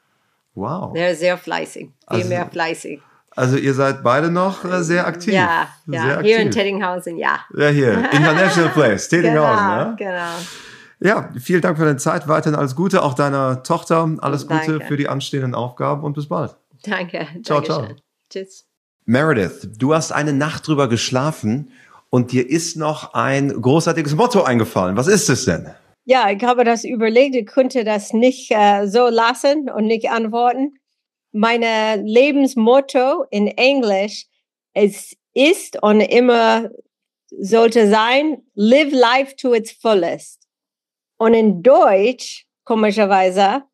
Wow. Der ist sehr fleißig, viel also, mehr fleißig. Also ihr seid beide noch äh, sehr aktiv. Ja, ja. Sehr Hier aktiv. in Tettinghausen, ja. Ja, hier, International Place, Tettinghausen. Genau, ja? genau. Ja, vielen Dank für deine Zeit. Weiterhin alles Gute, auch deiner Tochter. Alles Gute Danke. für die anstehenden Aufgaben und bis bald. Danke. Ciao, Dankeschön. ciao. Tschüss. Meredith, du hast eine Nacht drüber geschlafen und dir ist noch ein großartiges Motto eingefallen. Was ist es denn? Ja, ich habe das überlegt. Ich konnte das nicht äh, so lassen und nicht antworten. Meine Lebensmotto in Englisch es ist und immer sollte sein, live life to its fullest. Und in Deutsch, komischerweise,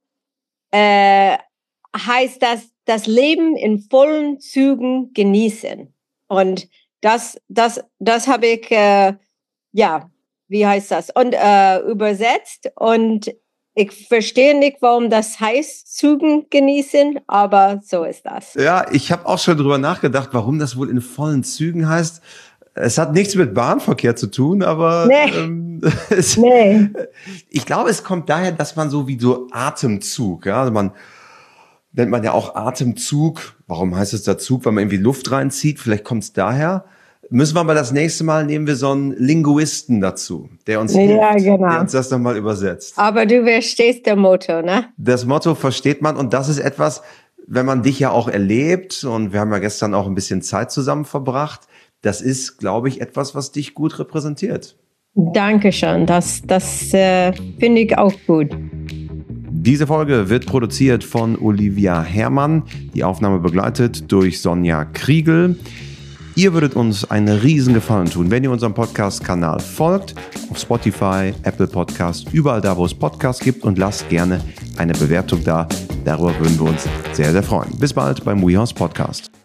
äh, heißt das, das Leben in vollen Zügen genießen. Und das, das, das habe ich, äh, ja, wie heißt das? Und äh, übersetzt. Und ich verstehe nicht, warum das heißt, Zügen genießen, aber so ist das. Ja, ich habe auch schon drüber nachgedacht, warum das wohl in vollen Zügen heißt. Es hat nichts mit Bahnverkehr zu tun, aber nee. ähm, es, nee. ich glaube, es kommt daher, dass man so wie so Atemzug, ja, also man nennt man ja auch Atemzug. Warum heißt es da Zug? Weil man irgendwie Luft reinzieht. Vielleicht kommt es daher. Müssen wir aber das nächste Mal, nehmen wir so einen Linguisten dazu, der uns hilft, ja, genau. der uns das nochmal übersetzt. Aber du verstehst das Motto, ne? Das Motto versteht man und das ist etwas, wenn man dich ja auch erlebt und wir haben ja gestern auch ein bisschen Zeit zusammen verbracht, das ist, glaube ich, etwas, was dich gut repräsentiert. Dankeschön, das, das äh, finde ich auch gut. Diese Folge wird produziert von Olivia Herrmann, die Aufnahme begleitet durch Sonja Kriegel. Ihr würdet uns einen riesen Gefallen tun, wenn ihr unserem Podcast-Kanal folgt, auf Spotify, Apple Podcast, überall da, wo es Podcasts gibt und lasst gerne eine Bewertung da. Darüber würden wir uns sehr, sehr freuen. Bis bald beim WeHorse Podcast.